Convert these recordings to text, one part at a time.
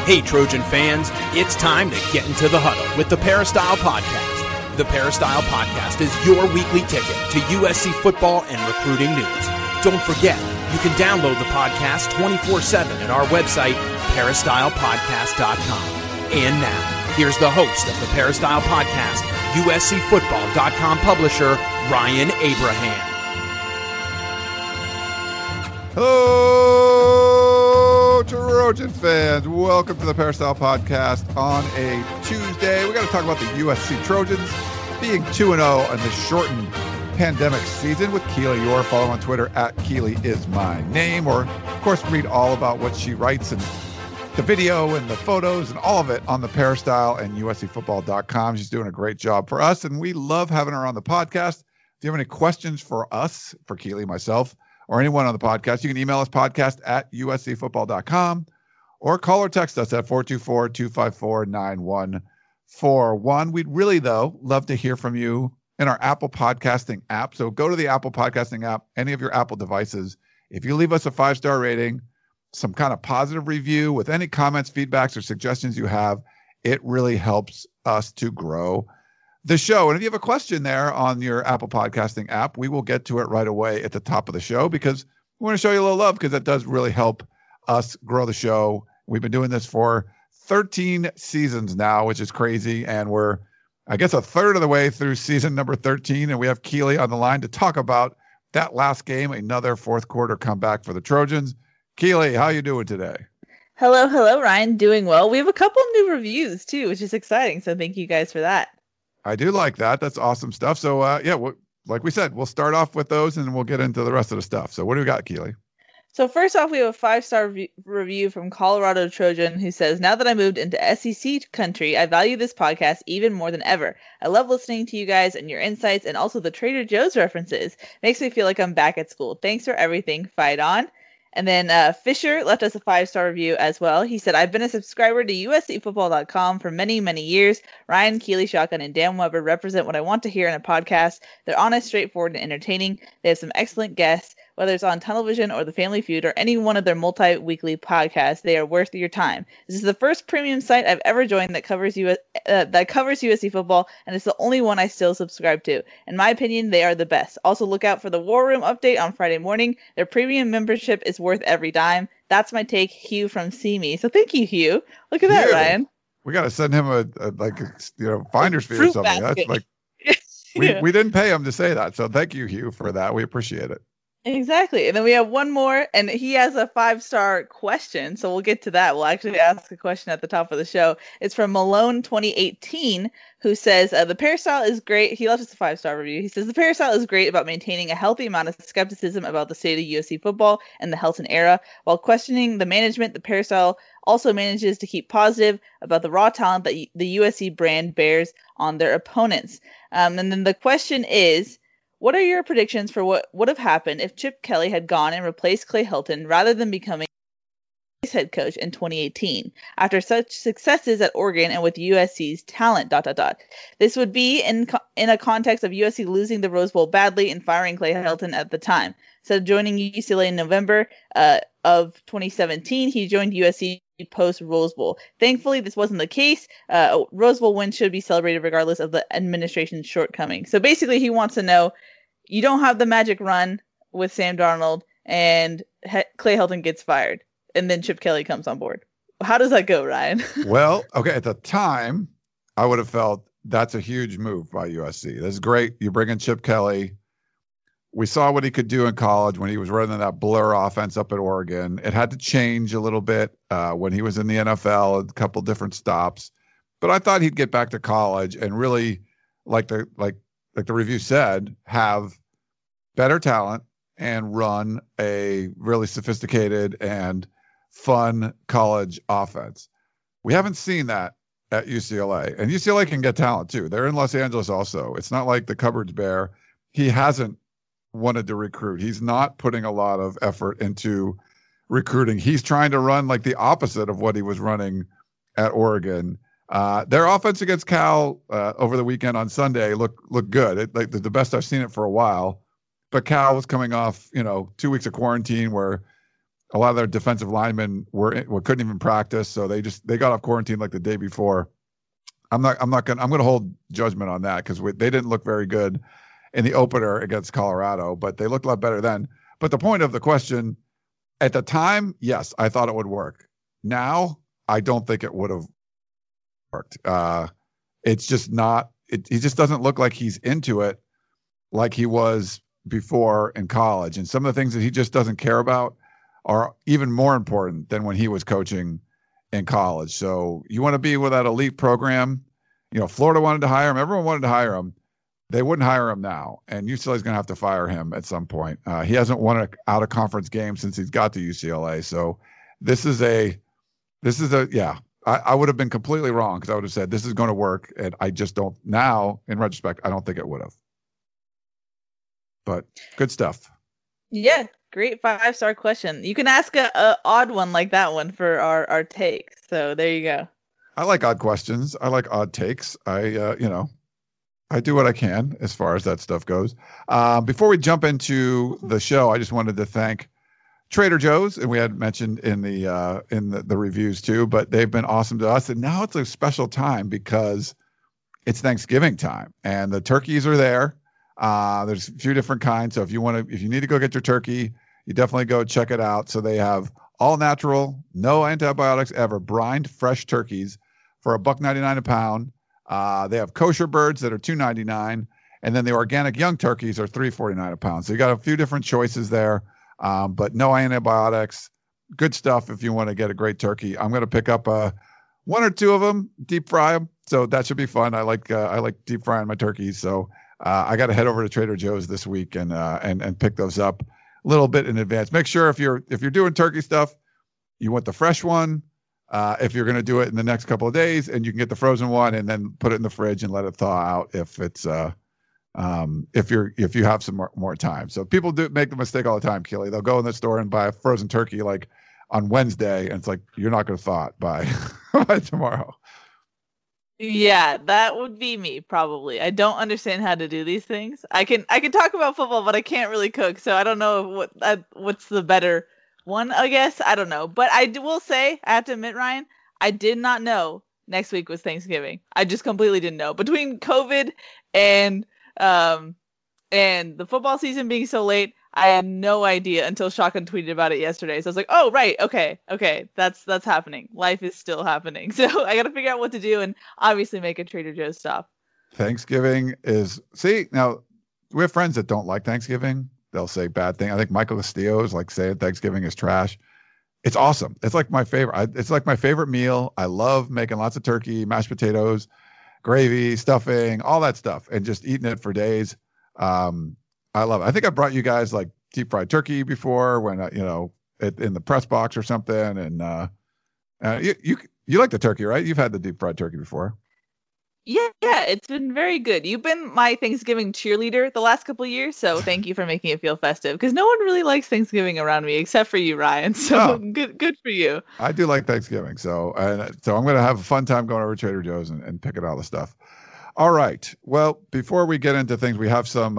Hey, Trojan fans, it's time to get into the huddle with the Peristyle Podcast. The Peristyle Podcast is your weekly ticket to USC football and recruiting news. Don't forget, you can download the podcast 24/7 at our website, peristylepodcast.com. And now, here's the host of the Peristyle Podcast, USCFootball.com publisher, Ryan Abraham. Hello, Trojan fans. Welcome to the Peristyle Podcast on a Tuesday. We're going to talk about the USC Trojans being 2-0 in the shortened pandemic season with Keely Eure. Follow on Twitter at Keely is my name. Or, of course, read all about what she writes and the video and the photos and all of it on the Peristyle and USCFootball.com. She's doing a great job for us, and we love having her on the podcast. If you have any questions for us, for Keely, myself, or anyone on the podcast, you can email us podcast at USCFootball.com or call or text us at 424-254-9141. We'd really, though, love to hear from you in our Apple Podcasting app. So go to the Apple Podcasting app, any of your Apple devices. If you leave us a 5-star rating, some kind of positive review with any comments, feedbacks, or suggestions you have, it really helps us to grow the show. And if you have a question there on your Apple Podcasting app, we will get to it right away at the top of the show because we want to show you a little love because that does really help us grow the show. We've been doing this for 13 seasons now, which is crazy. And we're, I guess, a third of the way through season number 13. And we have Keely on the line to talk about that last game, another fourth quarter comeback for the Trojans. Keely, how you doing today? Hello, Ryan. Doing well. We have a couple new reviews, too, which is exciting. So thank you guys for that. I do like that. That's awesome stuff. So, like we said, we'll start off with those and we'll get into the rest of the stuff. So what do we got, Keely? So first off, we have a 5-star review from Colorado Trojan who says, now that I moved into SEC country, I value this podcast even more than ever. I love listening to you guys and your insights and also the Trader Joe's references. Makes me feel like I'm back at school. Thanks for everything. Fight on. And then Fisher left us a 5-star review as well. He said, I've been a subscriber to USCFootball.com for many, many years. Ryan, Keely, Shotgun, and Dan Weber represent what I want to hear in a podcast. They're honest, straightforward, and entertaining. They have some excellent guests, whether it's on television or The Family Feud or any one of their multi-weekly podcasts. They are worth your time. This is the first premium site I've ever joined that covers USC football, and it's the only one I still subscribe to. In my opinion, they are the best. Also, look out for the War Room update on Friday morning. Their premium membership is worth every dime. That's my take, Hugh from See Me. So thank you, Hugh. Look at that, Ryan. We got to send him a finder's fee or something. Basket. That's like we didn't pay him to say that. So thank you, Hugh, for that. We appreciate it. Exactly. And then we have one more, and he has a 5-star question, so we'll get to that. We'll actually ask a question at the top of the show. It's from Malone 2018, who says, the Peristyle is great. He left us a 5-star review. He says, the Peristyle is great about maintaining a healthy amount of skepticism about the state of USC football and the Helton era. While questioning the management, the Peristyle also manages to keep positive about the raw talent that the USC brand bears on their opponents. And then the question is, what are your predictions for what would have happened if Chip Kelly had gone and replaced Clay Helton rather than becoming head coach in 2018 after such successes at Oregon and with USC's talent, ... This would be in a context of USC losing the Rose Bowl badly and firing Clay Helton at the time. So joining UCLA in November of 2017, he joined USC post Rose Bowl. Thankfully, this wasn't the case. Rose Bowl win should be celebrated regardless of the administration's shortcomings. So basically, he wants to know, you don't have the magic run with Sam Darnold and Clay Helton gets fired and then Chip Kelly comes on board. How does that go, Ryan? Well, okay. At the time, I would have felt that's a huge move by USC. That's great. You bring in Chip Kelly. We saw what he could do in college when he was running that blur offense up at Oregon. It had to change a little bit when he was in the NFL, a couple different stops. But I thought he'd get back to college and really, like the review said, have better talent and run a really sophisticated and fun college offense. We haven't seen that at UCLA. And UCLA can get talent too. They're in Los Angeles also. It's not like the cupboard's bare. He hasn't wanted to recruit. He's not putting a lot of effort into recruiting. He's trying to run like the opposite of what he was running at Oregon. Their offense against Cal over the weekend on Sunday looked good. Like the best I've seen it for a while. But Cal was coming off, 2 weeks of quarantine where A lot of their defensive linemen couldn't even practice, so they got off quarantine like the day before. I'm gonna hold judgment on that because they didn't look very good in the opener against Colorado, but they looked a lot better then. But the point of the question, at the time, yes, I thought it would work. Now, I don't think it would have worked. It's just not. He just doesn't look like he's into it like he was before in college, and some of the things that he just doesn't care about are even more important than when he was coaching in college. So you want to be with that elite program. Florida wanted to hire him. Everyone wanted to hire him. They wouldn't hire him now, and UCLA is going to have to fire him at some point. He hasn't won an out-of-conference game since he's got to UCLA. So I would have been completely wrong because I would have said this is going to work, and I just don't. Now, in retrospect, I don't think it would have. But good stuff. Yeah, great 5-star question. You can ask a odd one like that one for our takes. So there you go. I like odd questions. I like odd takes. I do what I can as far as that stuff goes. Before we jump into the show, I just wanted to thank Trader Joe's, and we had mentioned in the reviews too, but they've been awesome to us. And now it's a special time because it's Thanksgiving time, and the turkeys are there. There's a few different kinds. So if you need to go get your turkey, you definitely go check it out. So they have all natural, no antibiotics ever, brined fresh turkeys for $1.99 a pound. They have kosher birds that are $2.99, and then the organic young turkeys are $3.49 a pound. So you got a few different choices there, but no antibiotics. Good stuff if you want to get a great turkey. I'm going to pick up one or two of them, deep fry them. So that should be fun. I like deep frying my turkeys. So I got to head over to Trader Joe's this week and pick those up a little bit in advance. Make sure if you're doing turkey stuff, you want the fresh one. If you're going to do it in the next couple of days, and you can get the frozen one and then put it in the fridge and let it thaw out if it's if you have some more time. So people do make the mistake all the time, Keely. They'll go in the store and buy a frozen turkey like on Wednesday, and it's like you're not going to thaw it by tomorrow. Yeah, that would be me probably. I don't understand how to do these things. I can talk about football, but I can't really cook, so I don't know what's the better one, I guess. I don't know. But I will say, I have to admit, Ryan, I did not know next week was Thanksgiving. I just completely didn't know. Between COVID and the football season being so late, I had no idea until Shotgun tweeted about it yesterday. So I was like, oh, right. Okay. That's happening. Life is still happening. So I got to figure out what to do and obviously make a Trader Joe's stop. Thanksgiving now we have friends that don't like Thanksgiving. They'll say bad things. I think Michael Castillo is like saying Thanksgiving is trash. It's awesome. It's like my favorite. It's like my favorite meal. I love making lots of turkey, mashed potatoes, gravy, stuffing, all that stuff, and just eating it for days. I love it. I think I brought you guys like deep fried turkey before when in the press box or something. And you like the turkey, right? You've had the deep fried turkey before. Yeah, it's been very good. You've been my Thanksgiving cheerleader the last couple of years, so thank you for making it feel festive. Because no one really likes Thanksgiving around me except for you, Ryan. So good for you. I do like Thanksgiving, so I'm going to have a fun time going over to Trader Joe's and picking all the stuff. All right. Well, before we get into things, we have some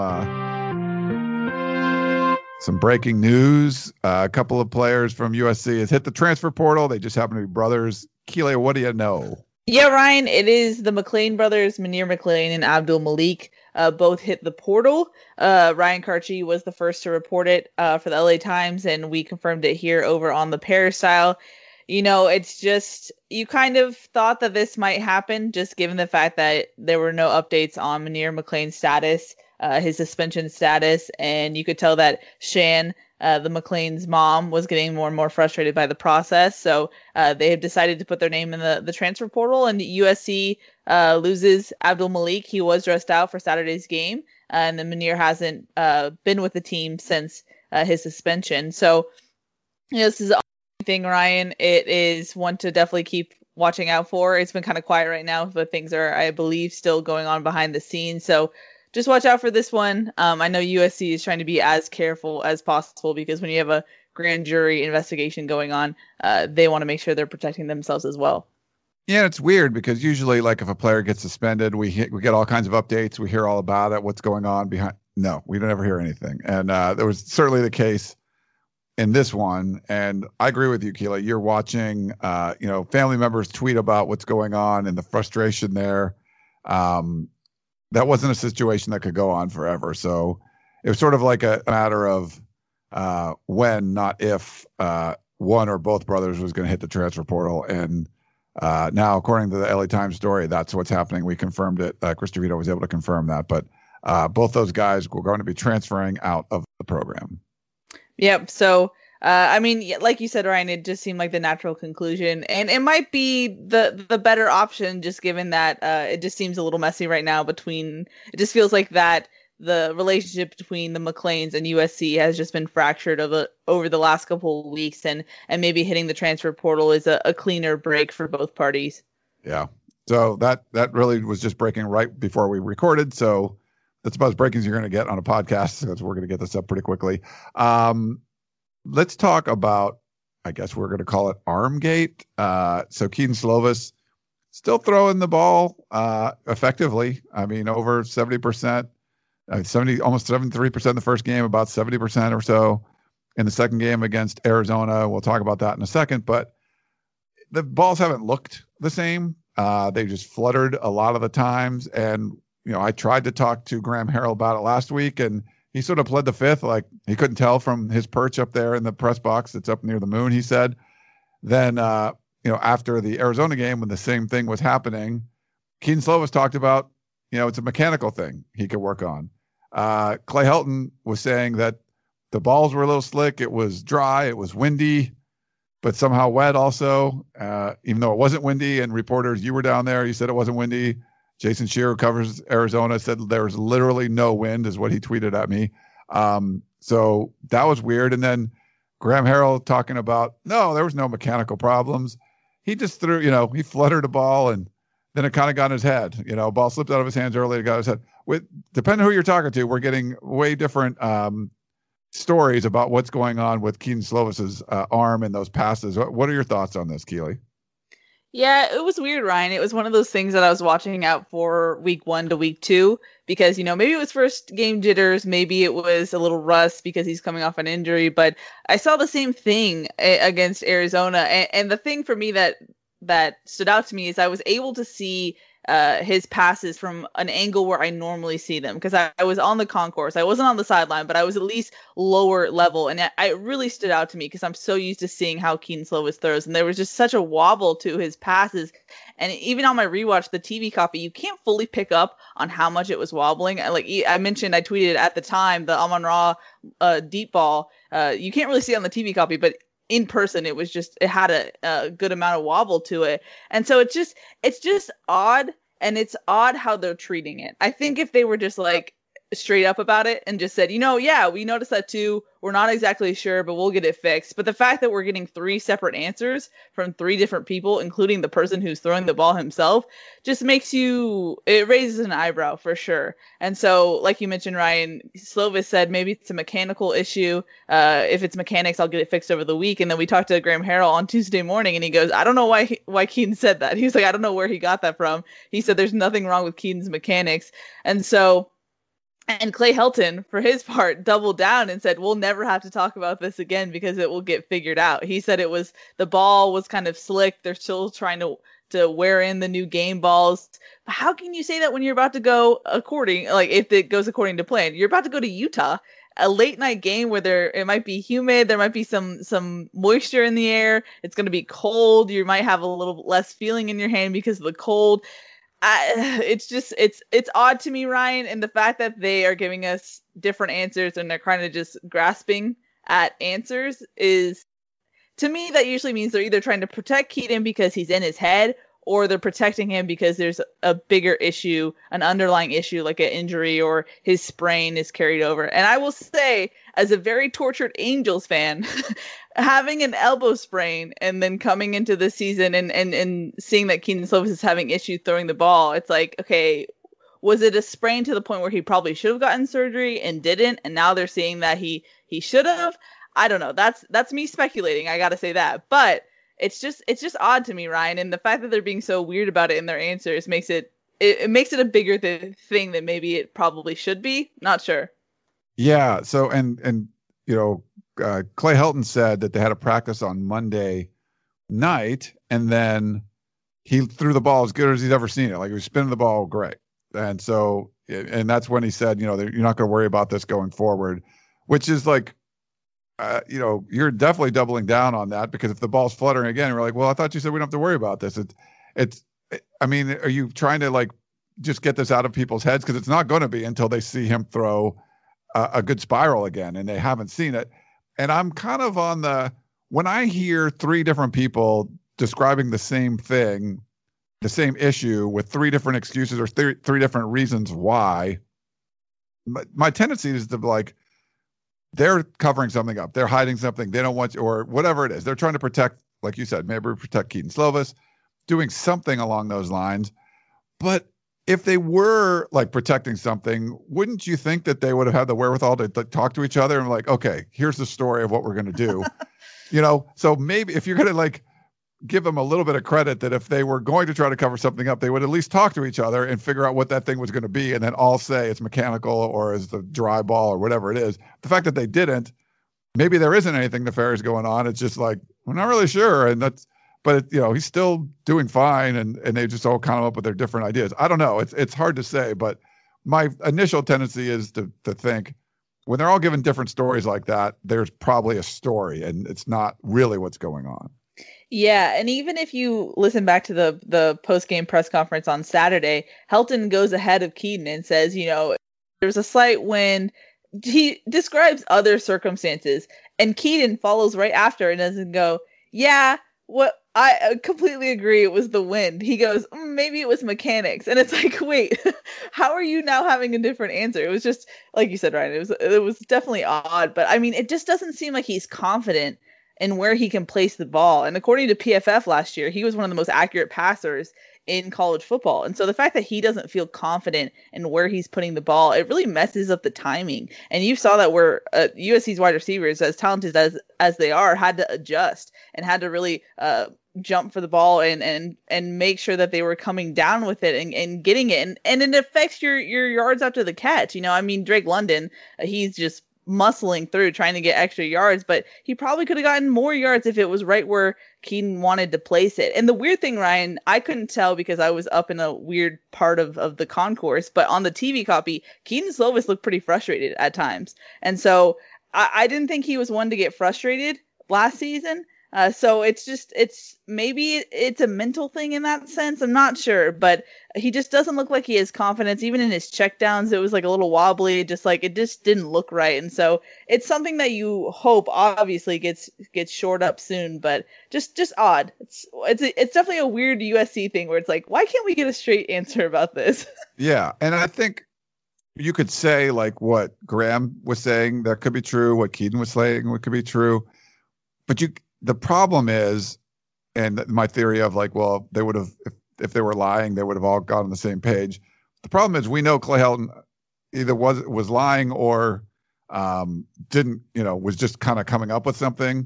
breaking news. A couple of players from USC has hit the transfer portal. They just happen to be brothers. Keely, what do you know? Yeah, Ryan, it is the McClain brothers, Munir McClain and Abdul Malik, both hit the portal. Ryan Karchi was the first to report it for the LA Times, and we confirmed it here over on the Peristyle. It's just, you kind of thought that this might happen, just given the fact that there were no updates on Munir McClain's status, his suspension status, and you could tell that Shan, the McClain's mom, was getting more and more frustrated by the process. So they have decided to put their name in the transfer portal, and USC loses Abdul Malik. He was dressed out for Saturday's game, and then Munir hasn't been with the team since his suspension. So, this is a thing, Ryan. It is one to definitely keep watching out for. It's been kind of quiet right now, but things are, I believe, still going on behind the scenes. So just watch out for this one. I know USC is trying to be as careful as possible because when you have a grand jury investigation going on, they want to make sure they're protecting themselves as well. Yeah, it's weird because usually, like, if a player gets suspended, we get all kinds of updates. We hear all about it, what's going on behind. No, we don't ever hear anything. And there was certainly the case in this one, and I agree with you, Keely. You're watching, family members tweet about what's going on and the frustration there. That wasn't a situation that could go on forever. So it was sort of like a matter of when, not if, one or both brothers was going to hit the transfer portal. And now, according to the LA Times story, that's what's happening. We confirmed it. Chris DeVito was able to confirm that. But both those guys were going to be transferring out of the program. Yep. So, like you said, Ryan, it just seemed like the natural conclusion, and it might be the better option, just given that it just seems a little messy right now it just feels like that the relationship between the McClains and USC has just been fractured over the last couple of weeks, and maybe hitting the transfer portal is a cleaner break for both parties. Yeah. So that really was just breaking right before we recorded. So that's about as breaking as you're going to get on a podcast, because we're going to get this up pretty quickly. Let's talk about, I guess we're going to call it Armgate. So Kedon Slovis still throwing the ball effectively. I mean, over 70%, almost 73% in the first game, about 70% or so in the second game against Arizona. We'll talk about that in a second, but the balls haven't looked the same. They just fluttered a lot of the times. And, I tried to talk to Graham Harrell about it last week, and he sort of pled the fifth, like he couldn't tell from his perch up there in the press box that's up near the moon, he said. Then, after the Arizona game, when the same thing was happening, Kedon Slovis talked about, it's a mechanical thing he could work on. Clay Helton was saying that the balls were a little slick. It was dry. It was windy, but somehow wet also, even though it wasn't windy. And reporters, you were down there, you said it wasn't windy. Jason Shearer, who covers Arizona, said there was literally no wind, is what he tweeted at me. So that was weird. And then Graham Harrell talking about, no, there was no mechanical problems. He just threw, he fluttered a ball, and then it kind of got in his head. Ball slipped out of his hands early, it got in his head. Depending on who you're talking to, we're getting way different stories about what's going on with Kedon Slovis's arm and those passes. What are your thoughts on this, Keely? Yeah, it was weird, Ryan. It was one of those things that I was watching out for week 1 to week 2, because, maybe it was first game jitters, maybe it was a little rust because he's coming off an injury, but I saw the same thing against Arizona. And the thing for me that stood out to me is I was able to see his passes from an angle where I normally see them, because I was on the concourse. I wasn't on the sideline, but I was at least lower level, and it really stood out to me because I'm so used to seeing how Kedon Slovis throws, and there was just such a wobble to his passes. And even on my rewatch, the TV copy, you can't fully pick up on how much it was wobbling. Like I mentioned, I tweeted at the time, the Amon-Ra deep ball, you can't really see it on the TV copy, but in person, it had a good amount of wobble to it. And so it's just odd, and it's odd how they're treating it. I think if they were just like straight up about it and just said, yeah, we noticed that too. We're not exactly sure, but we'll get it fixed. But the fact that we're getting 3 separate answers from 3 different people, including the person who's throwing the ball himself, just it raises an eyebrow for sure. And so, like you mentioned, Ryan, Slovis said maybe it's a mechanical issue. If it's mechanics, I'll get it fixed over the week. And then we talked to Graham Harrell on Tuesday morning, and he goes, I don't know why Kedon said that. He was like, I don't know where he got that from. He said there's nothing wrong with Kedon's mechanics. And Clay Helton, for his part, doubled down and said, we'll never have to talk about this again because it will get figured out. He said the ball was kind of slick. They're still trying to wear in the new game balls. But how can you say that when you're about to go if it goes according to plan? You're about to go to Utah, a late night game where it might be humid. There might be some moisture in the air. It's going to be cold. You might have a little less feeling in your hand because of the cold. It's odd to me, Ryan, and the fact that they are giving us different answers and they're kind of just grasping at answers is, to me, that usually means they're either trying to protect Kedon because he's in his head, or they're protecting him because there's a bigger issue, an underlying issue like an injury or his sprain is carried over. And I will say, as a very tortured Angels fan, having an elbow sprain and then coming into the season and seeing that Kedon Slovis is having issue throwing the ball, it's like, okay, was it a sprain to the point where he probably should have gotten surgery and didn't, and now they're saying that he should have? I don't know. That's me speculating. I got to say that. But it's just odd to me, Ryan, and the fact that they're being so weird about it in their answers makes it a bigger thing than maybe it probably should be. Not sure. Yeah. So and Clay Helton said that they had a practice on Monday night, and then he threw the ball as good as he's ever seen it. Like, he was spinning the ball great. And so, and that's when he said, you're not going to worry about this going forward, which is like, you're definitely doubling down on that, because if the ball's fluttering again, we're like, well, I thought you said we don't have to worry about this. I mean, are you trying to like just get this out of people's heads? Because it's not going to be until they see him throw a good spiral again, and they haven't seen it. And I'm kind of when I hear three different people describing the same thing, the same issue, with three different excuses or three different reasons why, my tendency is to like, they're covering something up. They're hiding something. They don't want you, or whatever it is. They're trying to protect, like you said, maybe protect Kedon Slovis, doing something along those lines. But if they were like protecting something, wouldn't you think that they would have had the wherewithal to talk to each other and like, okay, here's the story of what we're going to do, So maybe if you're going to like give them a little bit of credit, that if they were going to try to cover something up, they would at least talk to each other and figure out what that thing was going to be, and then all say it's mechanical or is the dry ball or whatever it is. The fact that they didn't, maybe there isn't anything nefarious going on. It's just like, we're not really sure. And but he's still doing fine, and they just all come up with their different ideas. I don't know. It's hard to say, but my initial tendency is to think, when they're all given different stories like that, there's probably a story, and it's not really what's going on. Yeah, and even if you listen back to the post-game press conference on Saturday, Helton goes ahead of Kedon and says, there's a slight wind. He describes other circumstances, and Kedon follows right after and doesn't go, yeah, what I completely agree, it was the wind. He goes, maybe it was mechanics. And it's like, wait, how are you now having a different answer? It was just, like you said, Ryan, it was definitely odd. But I mean, it just doesn't seem like he's confident in where he can place the ball. And according to PFF last year, he was one of the most accurate passers in college football. And so the fact that he doesn't feel confident in where he's putting the ball, it really messes up the timing. And you saw that where USC's wide receivers, as talented as they are, had to adjust and had to really jump for the ball and make sure that they were coming down with it and getting it. And it affects your yards after the catch. I mean, Drake London, he's just muscling through trying to get extra yards, but he probably could have gotten more yards if it was right where Kedon wanted to place it. And the weird thing, Ryan, I couldn't tell because I was up in a weird part of the concourse, but on the TV copy, Kedon Slovis looked pretty frustrated at times. And so I didn't think he was one to get frustrated last season. So maybe it's a mental thing in that sense. I'm not sure, but he just doesn't look like he has confidence. Even in his checkdowns, it was like a little wobbly, it just didn't look right. And so it's something that you hope obviously gets shored up soon, but just odd. It's definitely a weird USC thing where it's like, why can't we get a straight answer about this? Yeah. And I think you could say like what Graham was saying, that could be true. What Kedon was saying, what could be true. But the problem is, and my theory of like, well, they would have, if they were lying, they would have all got on the same page. The problem is we know Clay Helton either was lying or didn't, was just kind of coming up with something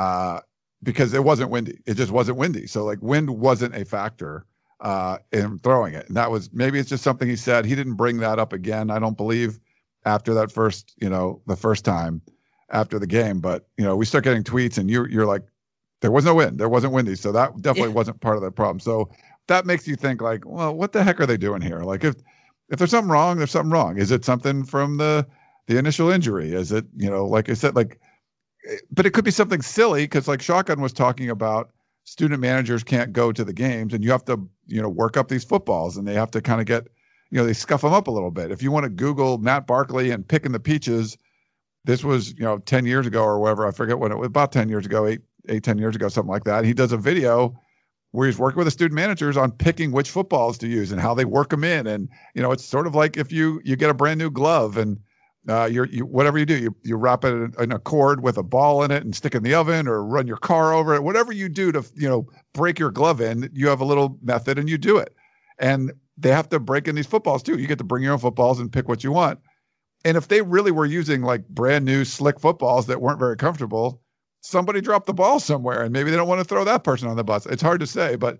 because it wasn't windy. It just wasn't windy. So like wind wasn't a factor in throwing it. And that was, maybe it's just something he said. He didn't bring that up again, I don't believe, after that first, the first time after the game. But, we start getting tweets and you're like, there was no wind. There wasn't windy. So that definitely wasn't part of the problem. So that makes you think like, well, what the heck are they doing here? Like if there's something wrong, there's something wrong. Is it something from the initial injury? Is it, like I said, like, but it could be something silly. Cause like Shotgun was talking about, student managers can't go to the games and you have to, work up these footballs and they have to kind of get, they scuff them up a little bit. If you want to Google Matt Barkley and picking the peaches, this was, 10 years ago or whatever. I forget when it was, about 10 years ago, 10 years ago, something like that. He does a video where he's working with the student managers on picking which footballs to use and how they work them in. And, it's sort of like if you get a brand new glove and you whatever you do, you wrap it in a cord with a ball in it and stick it in the oven or run your car over it, whatever you do to, break your glove in, you have a little method and you do it. And they have to break in these footballs too. You get to bring your own footballs and pick what you want. And if they really were using like brand new slick footballs that weren't very comfortable, somebody dropped the ball somewhere and maybe they don't want to throw that person on the bus. It's hard to say, but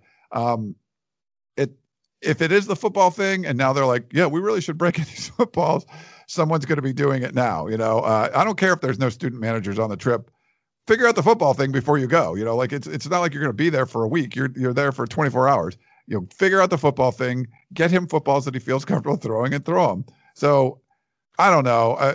if it is the football thing and now they're like, yeah, we really should break in these footballs someone's going to be doing it now. I don't care if there's no student managers on the trip. Figure out the football thing before you go. Like it's not like you're going to be there for a week. You're there for 24 hours. Figure out the football thing. Get him footballs that he feels comfortable throwing and throw them. So I don't know.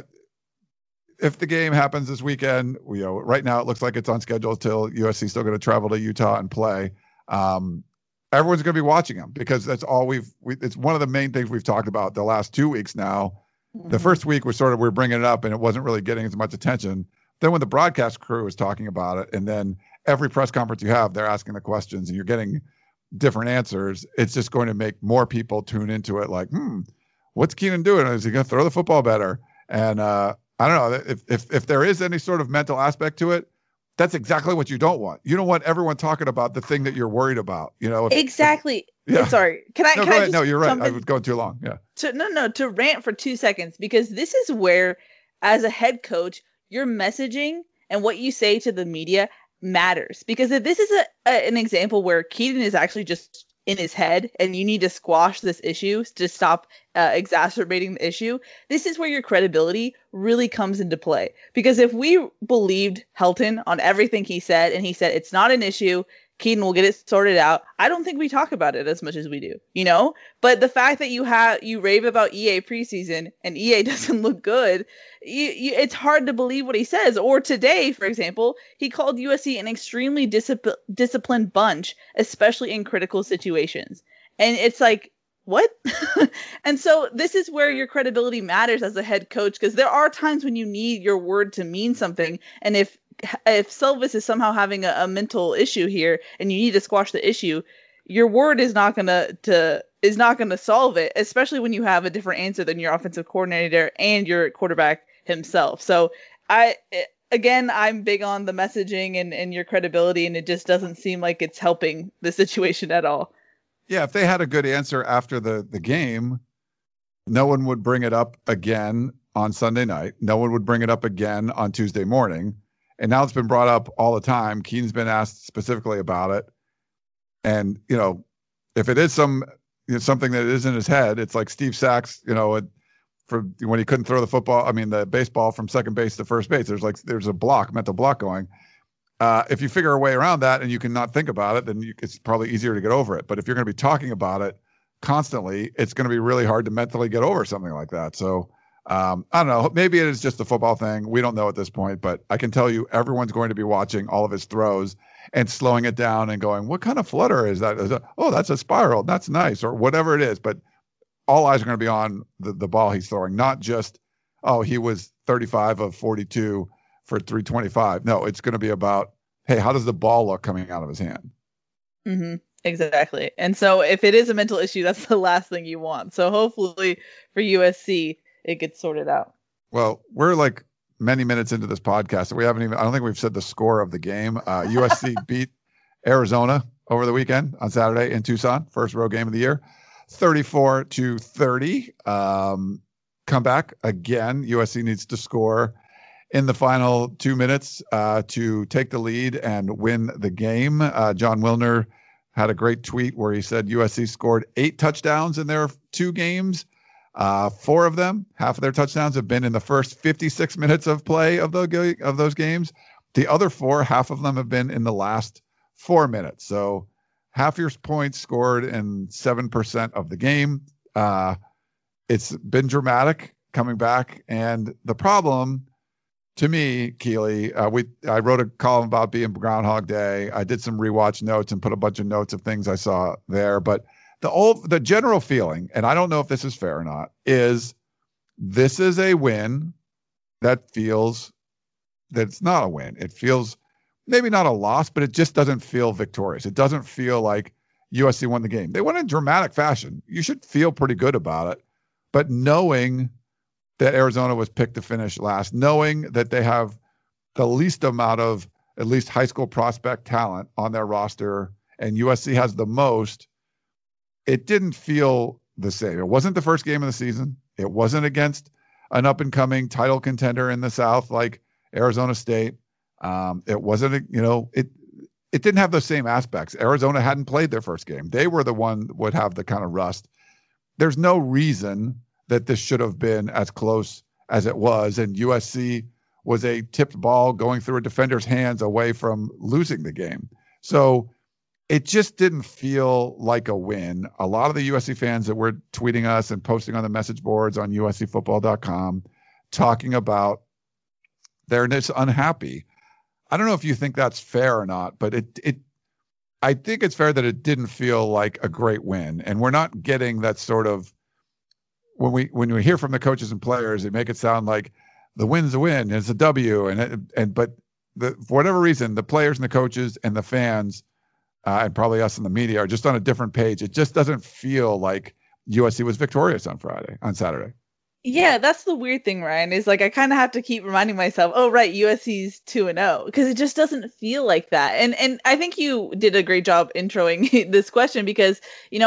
If the game happens this weekend, right now it looks like it's on schedule till USC still going to travel to Utah and play. Everyone's going to be watching them because that's all it's one of the main things we've talked about the last 2 weeks now. Mm-hmm. The first week was we're bringing it up and it wasn't really getting as much attention. Then when the broadcast crew is talking about it, and then every press conference you have, they're asking the questions and you're getting different answers. It's just going to make more people tune into it. Like, what's Keenan doing? Is he going to throw the football better? And, I don't know if there is any sort of mental aspect to it. That's exactly what you don't want. You don't want everyone talking about the thing that you're worried about. Exactly. Sorry. Can I? Go ahead. No, you're right. I was going too long. Yeah. To rant for 2 seconds, because this is where, as a head coach, your messaging and what you say to the media matters. Because if this is an example where Keenan is actually just in his head and you need to squash this issue to stop exacerbating the issue, this is where your credibility really comes into play. Because if we believed Helton on everything he said, and he said it's not an issue, Keenan will get it sorted out, I don't think we talk about it as much as we do, But the fact that you rave about EA preseason and EA doesn't look good, it's hard to believe what he says. Or today, for example, he called USC an extremely disciplined bunch, especially in critical situations. And it's like, what? And so this is where your credibility matters as a head coach, because there are times when you need your word to mean something. And if Silvis is somehow having a mental issue here and you need to squash the issue, your word is not gonna solve it, especially when you have a different answer than your offensive coordinator and your quarterback himself. So I'm big on the messaging and your credibility, and it just doesn't seem like it's helping the situation at all. Yeah, if they had a good answer after the game, no one would bring it up again on Sunday night. No one would bring it up again on Tuesday morning. And now it's been brought up all the time. Keenan's been asked specifically about it. And, if it is something that is in his head, it's like Steve Sachs, for when he couldn't throw the baseball from second base to first base, there's a mental block going. If you figure a way around that and you can not think about it, then it's probably easier to get over it. But if you're going to be talking about it constantly, it's going to be really hard to mentally get over something like that. So, I don't know. Maybe it is just the football thing. We don't know at this point, but I can tell you everyone's going to be watching all of his throws and slowing it down and going, what kind of flutter is that? Oh, that's a spiral. That's nice. Or whatever it is. But all eyes are going to be on the ball he's throwing, not just, he was 35 of 42 for 325. No, it's going to be about, hey, how does the ball look coming out of his hand? Mm-hmm. Exactly. And so if it is a mental issue, that's the last thing you want. So hopefully for USC, it gets sorted out. Well, we're like many minutes into this podcast. I don't think we've said the score of the game. USC beat Arizona over the weekend on Saturday in Tucson, first road game of the year, 34-30. Come back again. USC needs to score in the final 2 minutes to take the lead and win the game. John Wilner had a great tweet where he said USC scored 8 touchdowns in their 2 games. 4 of them, half of their touchdowns, have been in the first 56 minutes of play of those games. The other 4, half of them have been in the last 4 minutes. So half your points scored in 7% of the game. It's been dramatic coming back. And the problem, to me, Keely, I wrote a column about being Groundhog Day. I did some rewatch notes and put a bunch of notes of things I saw there. But the general feeling, and I don't know if this is fair or not, is this is a win that feels that it's not a win. It feels maybe not a loss, but it just doesn't feel victorious. It doesn't feel like USC won the game. They won in dramatic fashion. You should feel pretty good about it. But knowing that Arizona was picked to finish last, knowing that they have the least amount of at least high school prospect talent on their roster and USC has the most, it didn't feel the same. It wasn't the first game of the season. It wasn't against an up-and-coming title contender in the South like Arizona State. It wasn't, it didn't have the same aspects. Arizona hadn't played their first game. They were the one would have the kind of rust. There's no reason that this should have been as close as it was, and USC was a tipped ball going through a defender's hands away from losing the game. So it just didn't feel like a win. A lot of the USC fans that were tweeting us and posting on the message boards on uscfootball.com talking about they're just unhappy. I don't know if you think that's fair or not, but I think it's fair that it didn't feel like a great win. And we're not getting that sort of, when we hear from the coaches and players, they make it sound like the win's a win, it's a W. But for whatever reason, the players and the coaches and the fans, and probably us in the media, are just on a different page. It just doesn't feel like USC was victorious on Saturday. Yeah, that's the weird thing, Ryan, is like I kind of have to keep reminding myself, oh, right, USC's 2-0, because it just doesn't feel like that. And I think you did a great job introing this question because,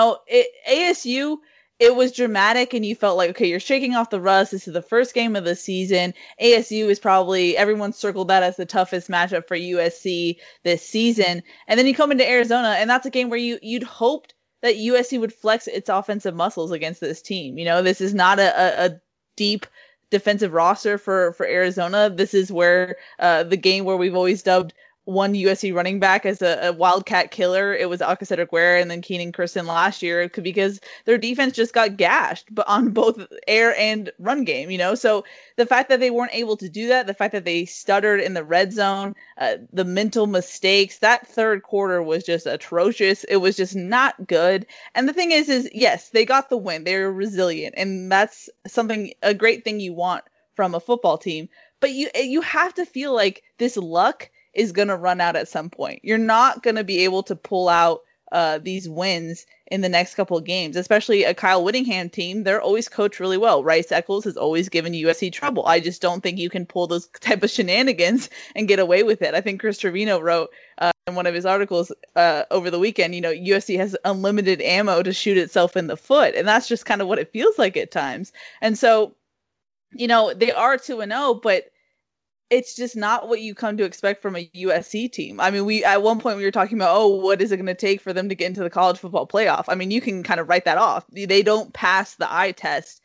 ASU, it was dramatic and you felt like, okay, you're shaking off the rust. This is the first game of the season. ASU is probably, everyone circled that as the toughest matchup for USC this season. And then you come into Arizona and that's a game where you'd hoped that USC would flex its offensive muscles against this team. This is not a deep defensive roster for Arizona. This is where the game where we've always dubbed one USC running back as a wildcat killer. It was Cedric Ware and then Keenan Kirsten last year because their defense just got gashed but on both air and run game, So the fact that they weren't able to do that, the fact that they stuttered in the red zone, the mental mistakes, that third quarter was just atrocious. It was just not good. And the thing is yes, they got the win. They're resilient. And that's a great thing you want from a football team. But you have to feel like this luck is going to run out at some point. You're not going to be able to pull out these wins in the next couple of games, especially a Kyle Whittingham team. They're always coached really well. Rice Eccles has always given USC trouble. I just don't think you can pull those type of shenanigans and get away with it. I think Chris Trevino wrote in one of his articles over the weekend, USC has unlimited ammo to shoot itself in the foot. And that's just kind of what it feels like at times. And so, they are 2-0, but it's just not what you come to expect from a USC team. I mean, at one point we were talking about, what is it going to take for them to get into the college football playoff? I mean, you can kind of write that off. They don't pass the eye test.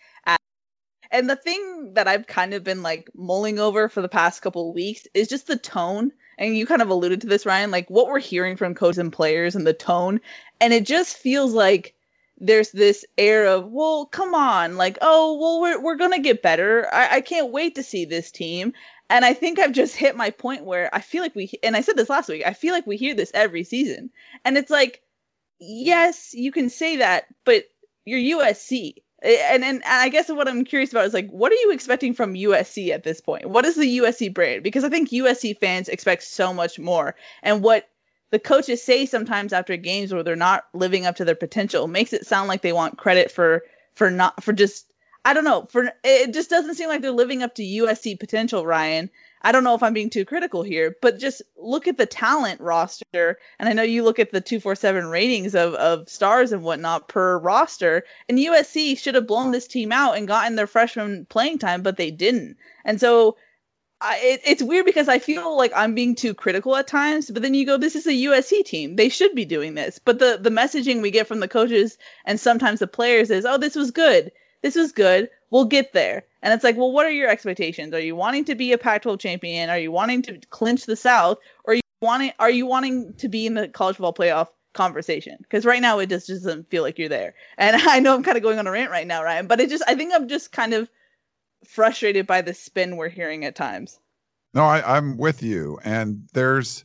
And the thing that I've kind of been like mulling over for the past couple of weeks is just the tone. And you kind of alluded to this, Ryan, like what we're hearing from coaches and players and the tone. And it just feels like there's this air of, well, come on, like, we're going to get better. I can't wait to see this team. And I think I've just hit my point where I feel like and I said this last week, I feel like we hear this every season. And it's like, yes, you can say that, but you're USC. And I guess what I'm curious about is like, what are you expecting from USC at this point? What is the USC brand? Because I think USC fans expect so much more. And what the coaches say sometimes after games where they're not living up to their potential makes it sound like they want credit for just, I don't know, it just doesn't seem like they're living up to USC potential, Ryan. I don't know if I'm being too critical here, but just look at the talent roster. And I know you look at the 247 ratings of stars and whatnot per roster, and USC should have blown this team out and gotten their freshman playing time, but they didn't. And so it's weird because I feel like I'm being too critical at times, but then you go, this is a USC team. They should be doing this. But the messaging we get from the coaches and sometimes the players is, this was good. This was good. We'll get there. And it's like, well, what are your expectations? Are you wanting to be a Pac-12 champion? Are you wanting to clinch the South? Or are you wanting to be in the college football playoff conversation? Because right now it just doesn't feel like you're there. And I know I'm kind of going on a rant right now, Ryan, but I think I'm just kind of frustrated by the spin we're hearing at times. No, I'm with you. And there's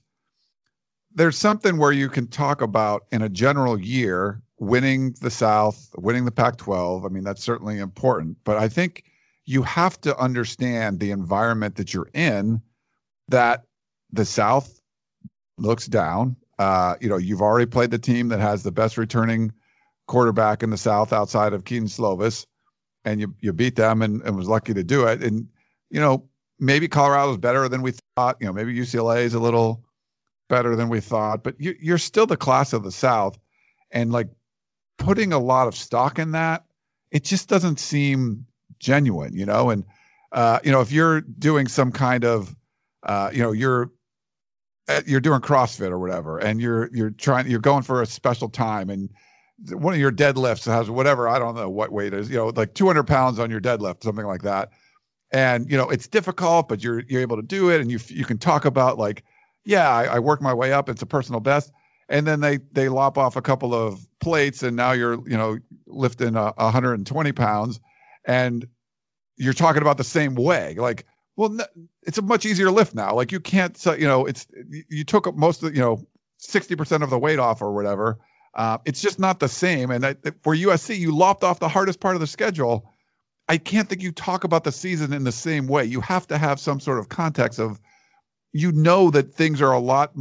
something where you can talk about in a general year, winning the South, winning the Pac-12. I mean, that's certainly important, but I think you have to understand the environment that you're in, that the South looks down. You've already played the team that has the best returning quarterback in the South outside of Keaton Slovis, and you beat them and was lucky to do it. And, maybe Colorado's better than we thought. Maybe UCLA is a little better than we thought, but you're still the class of the South. And like putting a lot of stock in that, it just doesn't seem genuine, and, if you're doing some kind of, you're doing CrossFit or whatever, and you're going for a special time, and one of your deadlifts has whatever, I don't know what weight is, like 200 pounds on your deadlift, something like that. And, it's difficult, but you're able to do it. And you can talk about like, yeah, I work my way up. It's a personal best. And then they lop off a couple of plates and now you're, lifting 120 pounds and you're talking about the same way. Like, well, it's a much easier lift now. Like you can't, you took most of 60% of the weight off or whatever. It's just not the same. And for USC, you lopped off the hardest part of the schedule. I can't think you talk about the season in the same way. You have to have some sort of context of, that things are a lot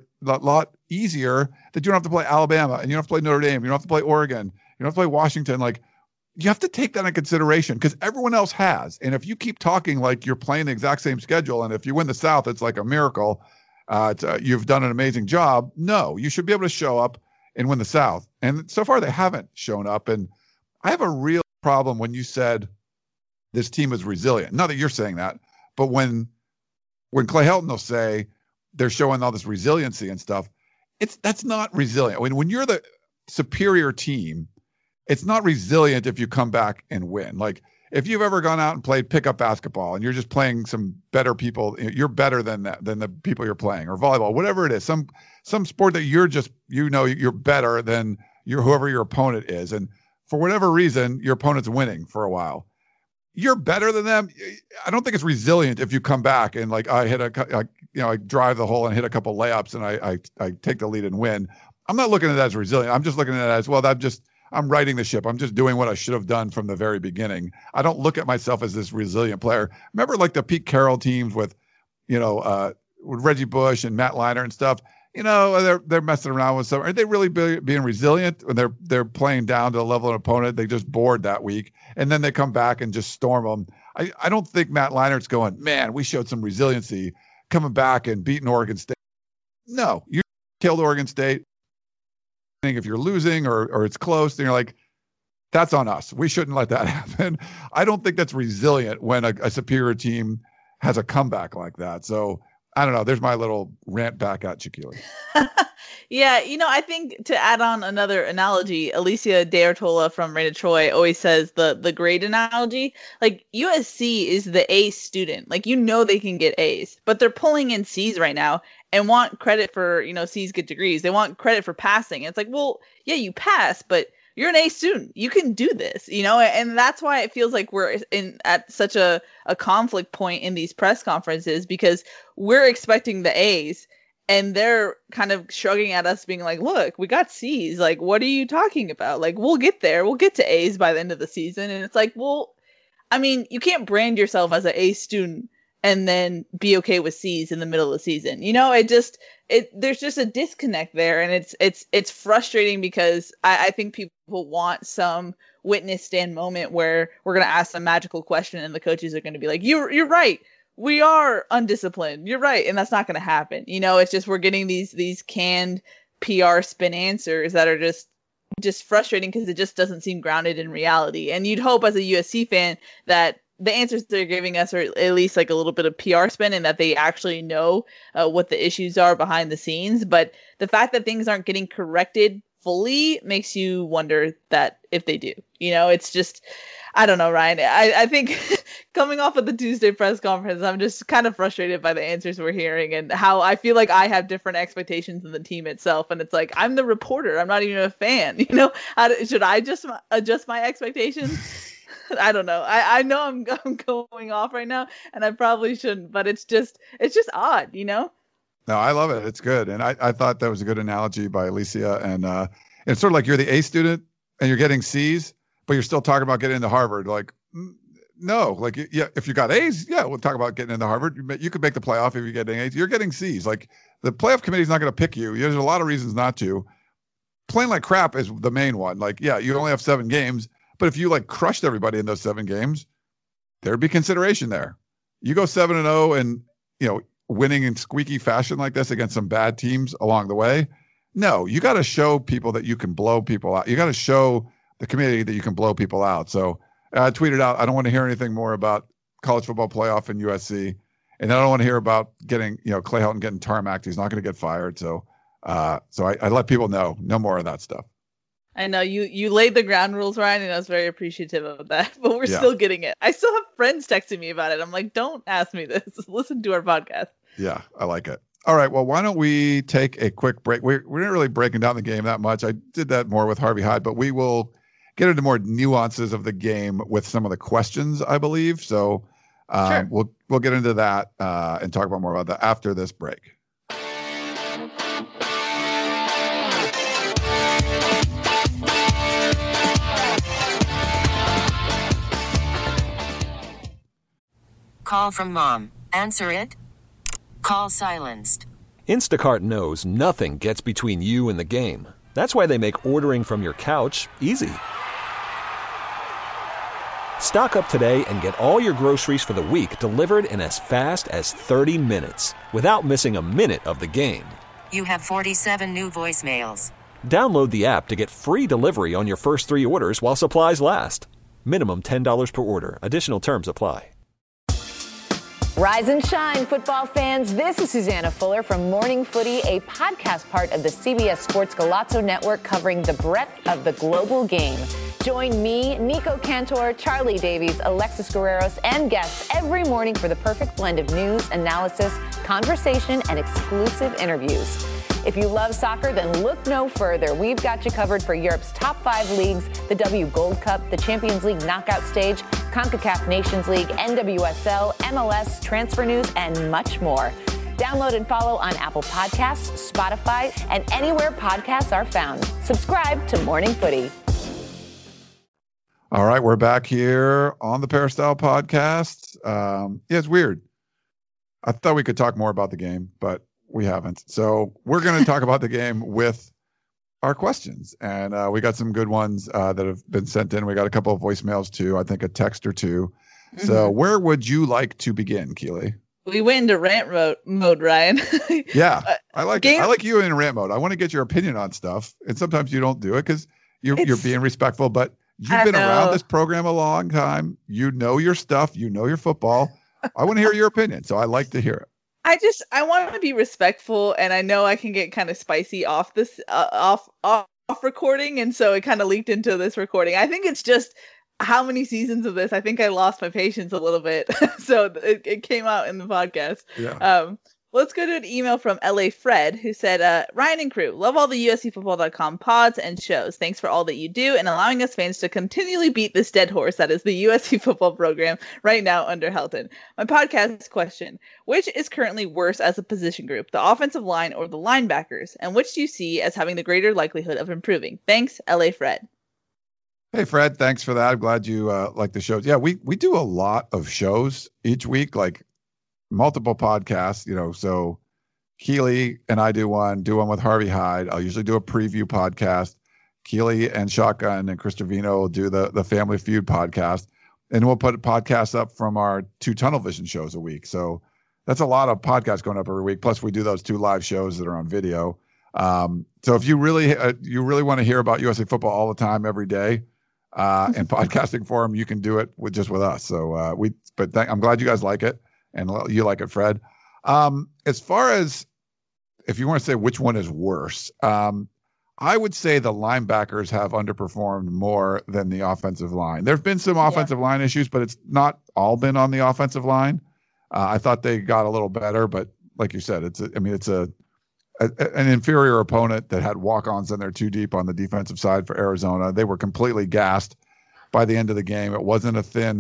easier, that you don't have to play Alabama and you don't have to play Notre Dame. You don't have to play Oregon. You don't have to play Washington. Like you have to take that in consideration because everyone else has. And if you keep talking like you're playing the exact same schedule, and if you win the South, it's like a miracle. You've done an amazing job. No, you should be able to show up and win the South. And so far they haven't shown up. And I have a real problem when you said this team is resilient. Not that you're saying that, but when Clay Helton will say they're showing all this resiliency and stuff, that's not resilient. When you're the superior team, it's not resilient if you come back and win. Like if you've ever gone out and played pickup basketball and you're just playing some better people, you're better than the people you're playing, or volleyball, whatever it is, some sport that you're just, you're better than whoever your opponent is. And for whatever reason, your opponent's winning for a while. You're better than them. I don't think it's resilient if you come back and like I drive the hole and hit a couple layups and I take the lead and win. I'm not looking at that as resilient. I'm just looking at it as, well, I'm righting the ship. I'm just doing what I should have done from the very beginning. I don't look at myself as this resilient player. Remember like the Pete Carroll teams with Reggie Bush and Matt Leinart and stuff. They're messing around with some. Are they really being resilient when they're playing down to the level of an opponent they just bored that week, and then they come back and just storm them? I don't think Matt Leinart's going, man, we showed some resiliency coming back and beating Oregon State. No, you killed Oregon State. If you're losing or it's close, then you're like, that's on us. We shouldn't let that happen. I don't think that's resilient when a superior team has a comeback like that. So I don't know. There's my little rant back at you, Keely. Yeah, I think to add on another analogy, Alicia D'Artola from Raina Troy always says the grade analogy. Like USC is the A student. Like they can get A's, but they're pulling in C's right now and want credit for C's get degrees. They want credit for passing. It's like, well, yeah, you pass, but you're an A student. You can do this, and that's why it feels like we're at such a conflict point in these press conferences, because we're expecting the A's and they're kind of shrugging at us being like, look, we got C's. Like, what are you talking about? Like, we'll get there. We'll get to A's by the end of the season. And it's like, well, I mean, you can't brand yourself as an A student and then be okay with C's in the middle of the season. There's just a disconnect there, and it's frustrating because I think people want some witness stand moment where we're going to ask some magical question and the coaches are going to be like, you're right. We are undisciplined. You're right. And that's not going to happen. It's just, we're getting these canned PR spin answers that are just frustrating because it just doesn't seem grounded in reality. And you'd hope as a USC fan that the answers they're giving us are at least like a little bit of PR spin and that they actually know what the issues are behind the scenes. But the fact that things aren't getting corrected fully makes you wonder that if they do, it's just, I don't know, Ryan. I think coming off of the Tuesday press conference, I'm just kind of frustrated by the answers we're hearing and how I feel like I have different expectations than the team itself. And it's like, I'm the reporter. I'm not even a fan. Should I just adjust my expectations? I don't know. I know I'm going off right now, and I probably shouldn't, but it's just odd, No, I love it. It's good. And I thought that was a good analogy by Alicia. And it's sort of like you're the A student and you're getting C's, but you're still talking about getting into Harvard. Like, no, like, yeah, if you got A's, yeah, we'll talk about getting into Harvard. You could make the playoff if you're getting A's. You're getting C's. Like, the playoff committee is not going to pick you. There's a lot of reasons not to. Playing like crap is the main one. Like, yeah, you only have 7 games. But if you like crushed everybody in those 7 games, there'd be consideration there. You go 7-0 and, winning in squeaky fashion like this against some bad teams along the way. No, you got to show people that you can blow people out. You got to show the community that you can blow people out. So I tweeted out, I don't want to hear anything more about college football playoff in USC. And I don't want to hear about getting, Clay Helton getting tarmacked. He's not going to get fired. So I let people know no more of that stuff. I know you laid the ground rules, Ryan, and I was very appreciative of that, but we're still getting it. I still have friends texting me about it. I'm like, don't ask me this. Listen to our podcast. Yeah, I like it. All right, well, why don't we take a quick break? We're not really breaking down the game that much. I did that more with Harvey Hyde, but we will get into more nuances of the game with some of the questions, I believe. So Sure. we'll get into that and talk about more about that after this break. Call from mom. Answer it. Call silenced. Instacart knows nothing gets between you and the game. That's why they make ordering from your couch easy. Stock up today and get all your groceries for the week delivered in as fast as 30 minutes without missing a minute of the game. You have 47 new voicemails. Download the app to get free delivery on your first 3 orders while supplies last. Minimum $10 per order. Additional terms apply. Rise and shine, football fans. This is Susanna Fuller from Morning Footy, a podcast part of the CBS Sports Golazo Network covering the breadth of the global game. Join me, Nico Cantor, Charlie Davies, Alexis Guerreros, and guests every morning for the perfect blend of news, analysis, conversation, and exclusive interviews. If you love soccer, then look no further. We've got you covered for Europe's top 5 leagues, the W Gold Cup, the Champions League knockout stage, CONCACAF Nations League, NWSL, MLS, transfer news, and much more. Download and follow on Apple Podcasts, Spotify, and anywhere podcasts are found. Subscribe to Morning Footy. All right, we're back here on the Peristyle podcast. Yeah, it's weird. I thought we could talk more about the game, but we haven't. So we're going to talk about the game with our questions. And we got some good ones that have been sent in. We got a couple of voicemails too. I think a text or two. Mm-hmm. So where would you like to begin, Keely? We went into rant mode, Ryan. Yeah, I like it. I like you in rant mode. I want to get your opinion on stuff. And sometimes you don't do it because you're being respectful. But you've been around this program a long time. You know your stuff. You know your football. I want to hear your opinion. So I like to hear it. I want to be respectful, and I know I can get kind of spicy off this off recording, and so it kind of leaked into this recording. I think it's just how many seasons of this. I think I lost my patience a little bit, so it came out in the podcast. Yeah. Let's go to an email from LA Fred, who said, Ryan and crew, love all the USCFootball.com pods and shows. Thanks for all that you do and allowing us fans to continually beat this dead horse that is the USC football program right now under Helton. My podcast question, which is currently worse as a position group, the offensive line or the linebackers? And which do you see as having the greater likelihood of improving? Thanks, LA Fred. Hey, Fred, thanks for that. I'm glad you like the shows. Yeah, we do a lot of shows each week, like multiple podcasts, so Keely and I do one with Harvey Hyde. I'll usually do a preview podcast. Keely and Shotgun and Chris Trevino will do the Family Feud podcast. And we'll put podcasts up from our 2 Tunnel Vision shows a week. So that's a lot of podcasts going up every week. Plus we do those 2 live shows that are on video. So if you really want to hear about USC football all the time, every day, and podcasting for them, you can do it with us. So I'm glad you guys like it. And you like it, Fred. As far as if you want to say which one is worse, I would say the linebackers have underperformed more than the offensive line. There have been some offensive line issues, but it's not all been on the offensive line. I thought they got a little better, but like you said, it's an inferior opponent that had walk-ons in there too deep on the defensive side for Arizona. They were completely gassed by the end of the game. It wasn't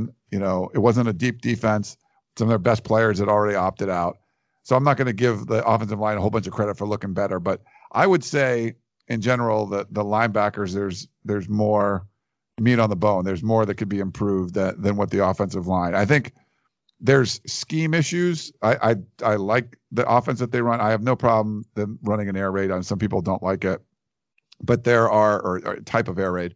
it wasn't a deep defense. Some of their best players had already opted out. So I'm not going to give the offensive line a whole bunch of credit for looking better, but I would say in general that the linebackers, there's more meat on the bone. There's more that could be improved than what the offensive line. I think there's scheme issues. I like the offense that they run. I have no problem them running an air raid. Some people don't like it, but there are or type of air raid.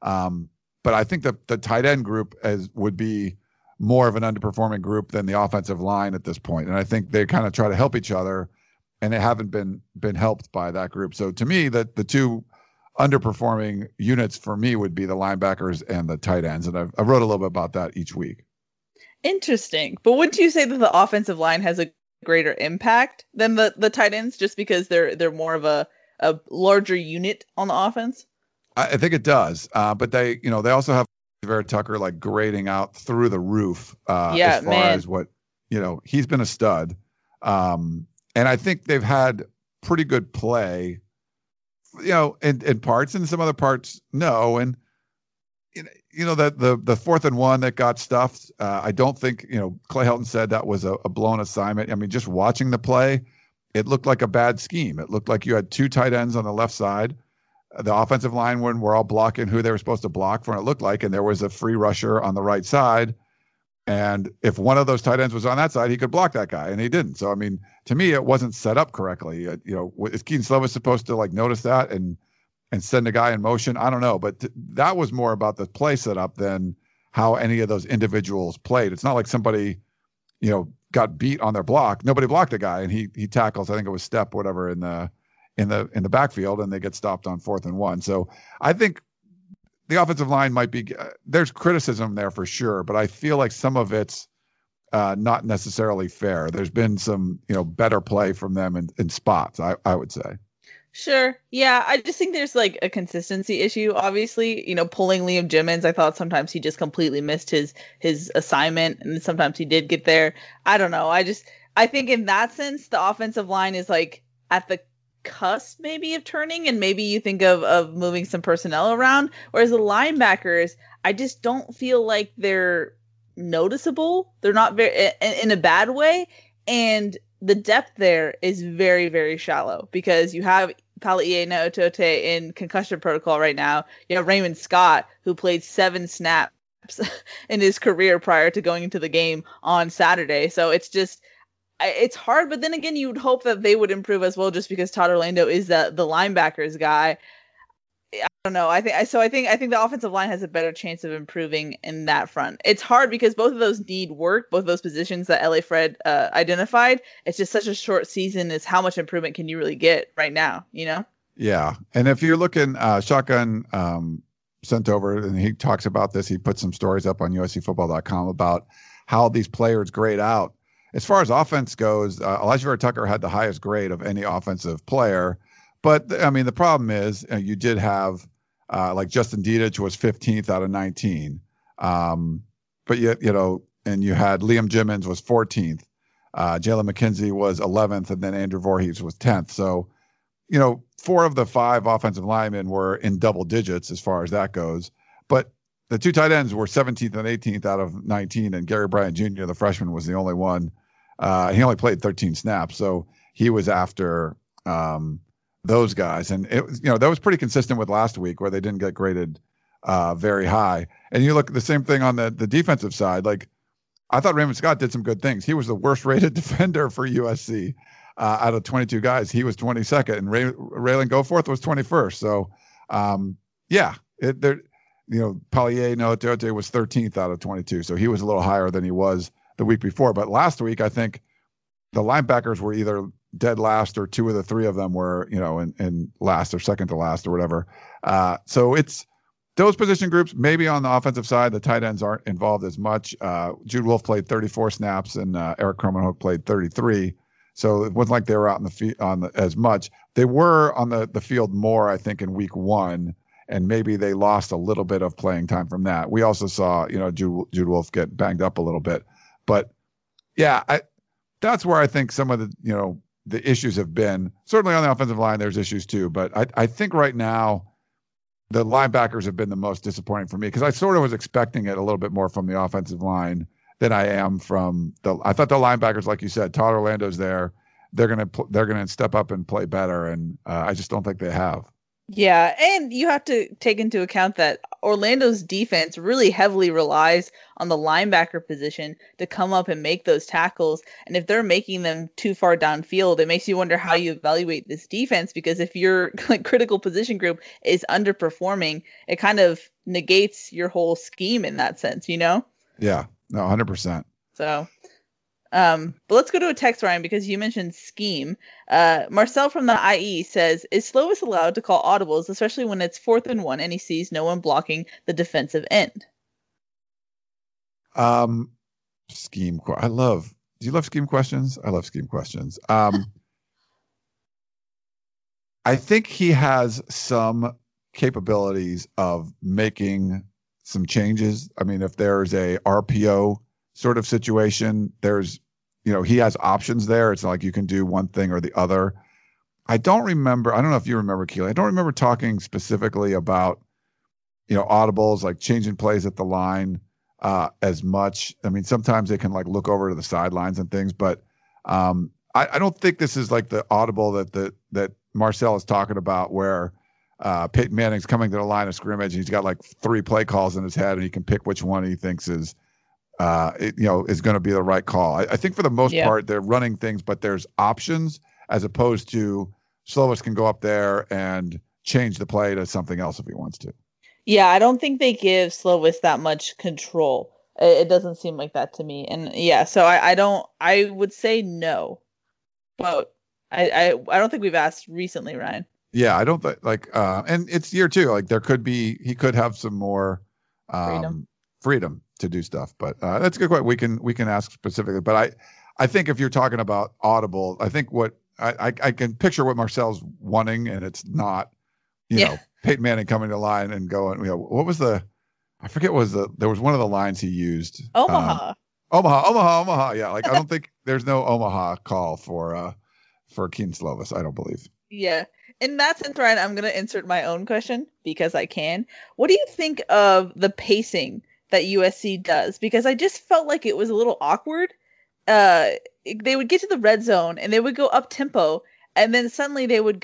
But I think the tight end group would be more of an underperforming group than the offensive line at this point. And I think they kind of try to help each other, and they haven't been helped by that group. So to me, the 2 underperforming units for me would be the linebackers and the tight ends. And I wrote a little bit about that each week. Interesting. But wouldn't you say that the offensive line has a greater impact than the tight ends just because they're more of a larger unit on the offense? I think it does. But they also have Vera Tucker like grading out through the roof as far as what, he's been a stud. And I think they've had pretty good play, in parts, and some other parts, no. And, that the 4th and 1 that got stuffed, I don't think, Clay Helton said that was a blown assignment. I mean, just watching the play, it looked like a bad scheme. It looked like you had 2 tight ends on the left side. The offensive line were all blocking who they were supposed to block for, it looked like, and there was a free rusher on the right side. And if one of those tight ends was on that side, he could block that guy, and he didn't. So, I mean, to me, it wasn't set up correctly. Is Keaton Slovis supposed to like notice that and send a guy in motion? I don't know, but that was more about the play setup than how any of those individuals played. It's not like somebody, got beat on their block. Nobody blocked the guy, and he tackles. I think it was Stepp, whatever, in the backfield, and they get stopped on 4th and 1. So I think the offensive line might be, there's criticism there for sure, but I feel like some of it's not necessarily fair. There's been some, better play from them in spots, I would say. Sure. Yeah. I just think there's like a consistency issue, obviously, pulling Liam Jimmons. I thought sometimes he just completely missed his assignment, and sometimes he did get there. I don't know. I think in that sense, the offensive line is like at the cusp maybe of turning, and maybe you think of moving some personnel around, whereas the linebackers, I just don't feel like they're noticeable. They're not very in a bad way, and the depth there is very, very shallow because you have Palaie Naotote in concussion protocol right now. You have Raymond Scott, who played 7 snaps in his career prior to going into the game on Saturday. So it's hard, but then again, you would hope that they would improve as well, just because Todd Orlando is the linebackers guy. I don't know. I think the offensive line has a better chance of improving in that front. It's hard because both of those need work, both of those positions that LA Fred identified. It's just such a short season. Is how much improvement can you really get right now? Yeah, and if you're looking, Shotgun sent over, and he talks about this. He put some stories up on USCFootball.com about how these players grade out. As far as offense goes, Elijah Vera Tucker had the highest grade of any offensive player. But, I mean, the problem is you did have like Justin Dedich was 15th out of 19. But, and you had Liam Jimmons was 14th. Jalen McKenzie was 11th, and then Andrew Voorhees was 10th. So, 4 of the 5 offensive linemen were in double digits as far as that goes. But the 2 tight ends were 17th and 18th out of 19, and Gary Bryant Jr., the freshman, was the only one. He only played 13 snaps, so he was after those guys. And it was, that was pretty consistent with last week, where they didn't get graded very high. And you look at the same thing on the defensive side. Like, I thought Raymond Scott did some good things. He was the worst rated defender for USC out of 22 guys. He was 22nd, and Raylan Goforth was 21st. So, Palaie Naotote was 13th out of 22. So he was a little higher than he was the week before. But last week, I think the linebackers were either dead last, or 2 of the 3 of them were, in last or second to last or whatever. So it's those position groups. Maybe on the offensive side, the tight ends aren't involved as much. Jude Wolfe played 34 snaps, and Eric Kromenhoek played 33. So it wasn't like they were out in the field as much. They were on the field more, I think, in week 1, and maybe they lost a little bit of playing time from that. We also saw, Jude Wolfe get banged up a little bit. But yeah, that's where I think some of the issues have been. Certainly on the offensive line, there's issues too. But I think right now the linebackers have been the most disappointing for me, because I sort of was expecting it a little bit more from the offensive line than I am from I thought the linebackers, like you said, Todd Orlando's there. They're gonna step up and play better, and I just don't think they have. Yeah, and you have to take into account that Orlando's defense really heavily relies on the linebacker position to come up and make those tackles. And if they're making them too far downfield, it makes you wonder how you evaluate this defense, because if your critical position group is underperforming, it kind of negates your whole scheme in that sense, Yeah, no, 100%. So, but let's go to a text, Ryan, because you mentioned scheme. Marcel from the IE says, is Slovis allowed to call audibles, especially when it's 4th and 1 and he sees no one blocking the defensive end? Scheme. Do you love scheme questions? I love scheme questions. I think he has some capabilities of making some changes. I mean, if there's a RPO sort of situation, there's, he has options there. It's not like you can do one thing or the other. I don't know if you remember, Keely. I don't remember talking specifically about, audibles, like changing plays at the line as much. I mean, sometimes they can like look over to the sidelines and things, but I don't think this is like the audible that Marcel is talking about, where Peyton Manning's coming to the line of scrimmage and he's got like 3 play calls in his head and he can pick which one he thinks is going to be the right call. I think for the most part they're running things, but there's options, as opposed to Slovis can go up there and change the play to something else if he wants to. Yeah, I don't think they give Slovis that much control. It doesn't seem like that to me. And so I would say no, but I don't think we've asked recently, Ryan. Yeah, I don't and it's year 2. Like he could have some more freedom to do stuff, but that's a good question. We can ask specifically, but I think if you're talking about audible, I think what I can picture what Marcel's wanting, and it's not, Peyton Manning coming to line and going, what was there was one of the lines he used. Omaha. Yeah. Like, I don't think there's no Omaha call for Kedon Slovis. I don't believe. Yeah. In that sense, Ryan, I'm going to insert my own question because I can. What do you think of the pacing that USC does? Because I just felt like it was a little awkward. They would get to the red zone and they would go up tempo, and then suddenly they would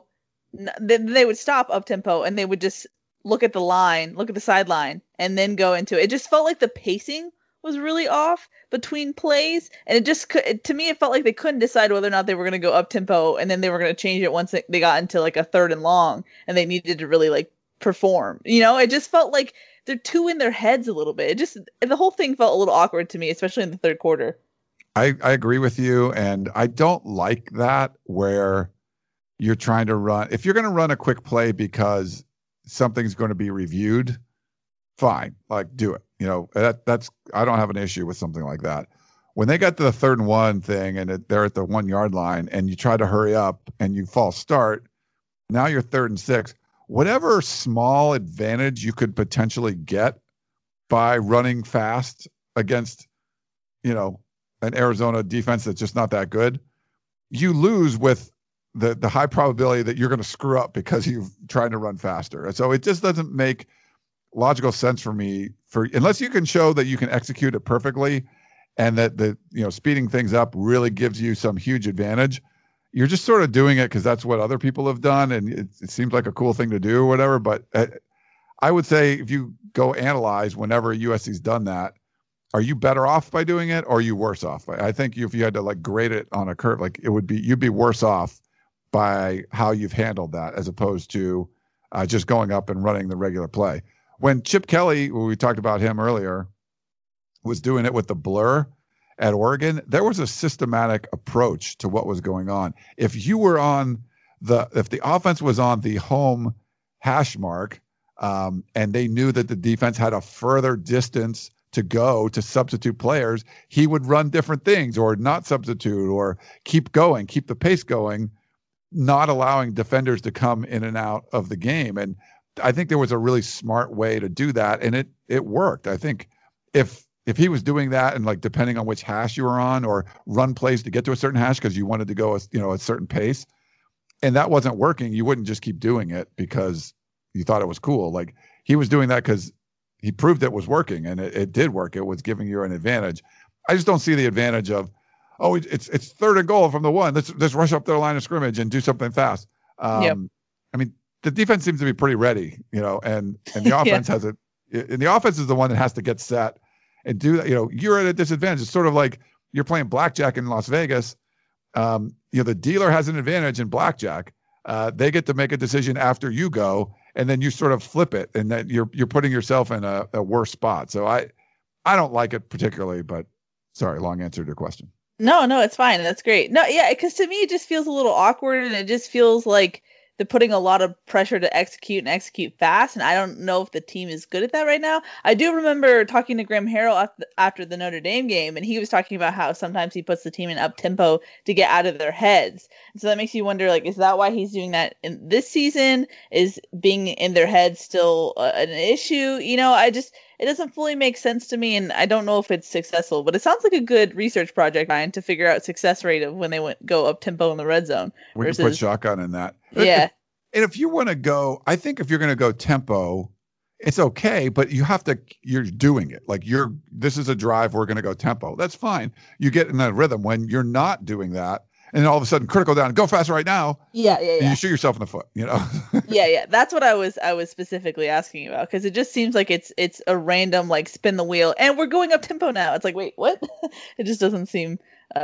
stop up tempo and they would just look at the sideline, and then go into it. It just felt like the pacing was really off between plays, and to me it felt like they couldn't decide whether or not they were going to go up tempo, and then they were going to change it once they got into like a 3rd and long and they needed to really like perform. It just felt like they're too in their heads a little bit. The whole thing felt a little awkward to me, especially in the 3rd quarter. I agree with you, and I don't like that, where you're trying to run. If you're going to run a quick play because something's going to be reviewed, fine, like do it. That's I don't have an issue with something like that. When they got to the 3rd and 1 thing and they're at the 1 yard line and you try to hurry up and you false start, now you're 3rd and 6. Whatever small advantage you could potentially get by running fast against, an Arizona defense that's just not that good, you lose with the high probability that you're going to screw up because you're trying to run faster. And so it just doesn't make logical sense for me, unless you can show that you can execute it perfectly and that speeding things up really gives you some huge advantage. You're just sort of doing it because that's what other people have done, and it seems like a cool thing to do or whatever. But I would say if you go analyze whenever USC's done that, are you better off by doing it or are you worse off? I think if you had to like grade it on a curve, like you'd be worse off by how you've handled that, as opposed to just going up and running the regular play. When Chip Kelly, we talked about him earlier, was doing it with the blur at Oregon, there was a systematic approach to what was going on. If the offense was on the home hash mark, and they knew that the defense had a further distance to go to substitute players, he would run different things, or not substitute, or keep the pace going, not allowing defenders to come in and out of the game. And I think there was a really smart way to do that, and it worked. I think if he was doing that, and like depending on which hash you were on, or run plays to get to a certain hash because you wanted to go a certain pace, and that wasn't working, you wouldn't just keep doing it because you thought it was cool. Like, he was doing that because he proved it was working, and it did work. It was giving you an advantage. I just don't see the advantage of, it's 3rd and goal from the 1. Let's rush up their line of scrimmage and do something fast. I mean, the defense seems to be pretty ready, and the offense and the offense is the one that has to get set and do that. You're at a disadvantage. It's sort of like you're playing blackjack in Las Vegas. The dealer has an advantage in blackjack. They get to make a decision after you go, and then you sort of flip it, and then you're putting yourself in a worse spot. So I don't like it particularly, but sorry, long answer to your question. No, it's fine. That's great. No, yeah, because to me it just feels a little awkward, and it just feels like they're putting a lot of pressure to execute fast, and I don't know if the team is good at that right now. I do remember talking to Graham Harrell after the Notre Dame game, and he was talking about how sometimes he puts the team in up tempo to get out of their heads. And so that makes you wonder, like, is that why he's doing that in this season? Is being in their heads still an issue? It doesn't fully make sense to me, and I don't know if it's successful, but it sounds like a good research project, Ryan, to figure out success rate of when they go up tempo in the red zone. We can put shotgun in that. Yeah. And if you want to go, I think if you're going to go tempo, it's okay, but you're doing it. Like this is a drive, we're going to go tempo. That's fine. You get in that rhythm. When you're not doing that, and all of a sudden critical down, go fast right now. Yeah. You shoot yourself in the foot, Yeah. That's what I was specifically asking about, because it just seems like it's a random, like, spin the wheel and we're going up tempo now. It's like, wait, what? It just doesn't seem.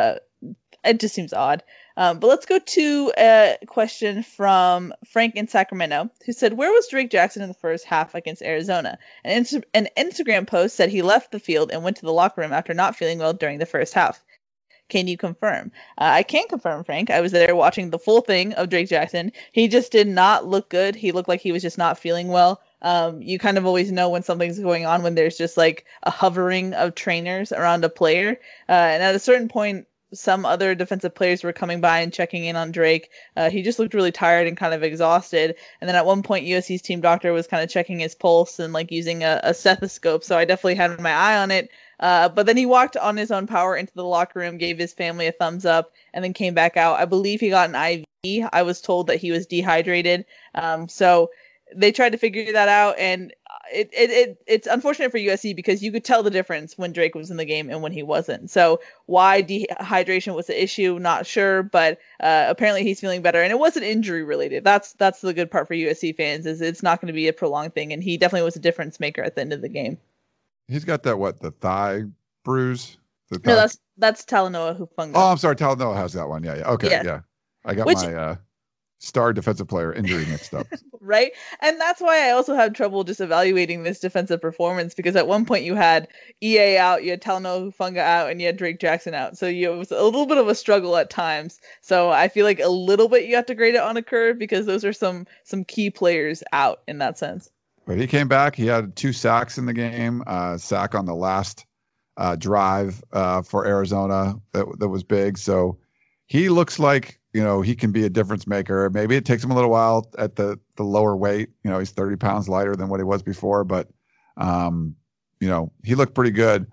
It just seems odd. But let's go to a question from Frank in Sacramento, who said, where was Drake Jackson in the first half against Arizona? An Instagram post said he left the field and went to the locker room after not feeling well during the first half. Can you confirm? I can confirm, Frank. I was there watching the full thing of Drake Jackson. He just did not look good. He looked like he was just not feeling well. You kind of always know when something's going on when there's just like a hovering of trainers around a player. And at a certain point, some other defensive players were coming by and checking in on Drake. He just looked really tired and kind of exhausted. And then at one point, USC's team doctor was kind of checking his pulse and like using a stethoscope. So I definitely had my eye on it. But then he walked on his own power into the locker room, gave his family a thumbs up, and then came back out. I believe he got an IV. I was told that he was dehydrated. So they tried to figure that out, and it's unfortunate for USC because you could tell the difference when Drake was in the game and when he wasn't. So why dehydration was the issue, not sure, but apparently he's feeling better, and it wasn't injury related. That's the good part for USC fans, is it's not going to be a prolonged thing, and he definitely was a difference maker at the end of the game. He's got that, the thigh bruise? No, that's Talanoa Hufanga. Oh, I'm sorry. Talanoa has that one. Yeah. Okay. Yeah. I got my star defensive player injury mixed up. Right. And that's why I also have trouble just evaluating this defensive performance, because at one point you had EA out, you had Talanoa Hufanga out, and you had Drake Jackson out. So it was a little bit of a struggle at times. So I feel like a little bit you have to grade it on a curve, because those are some key players out in that sense. But he came back. He had 2 sacks in the game. Sack on the last drive for Arizona that was big. So he looks like, he can be a difference maker. Maybe it takes him a little while at the lower weight. He's 30 pounds lighter than what he was before, but he looked pretty good.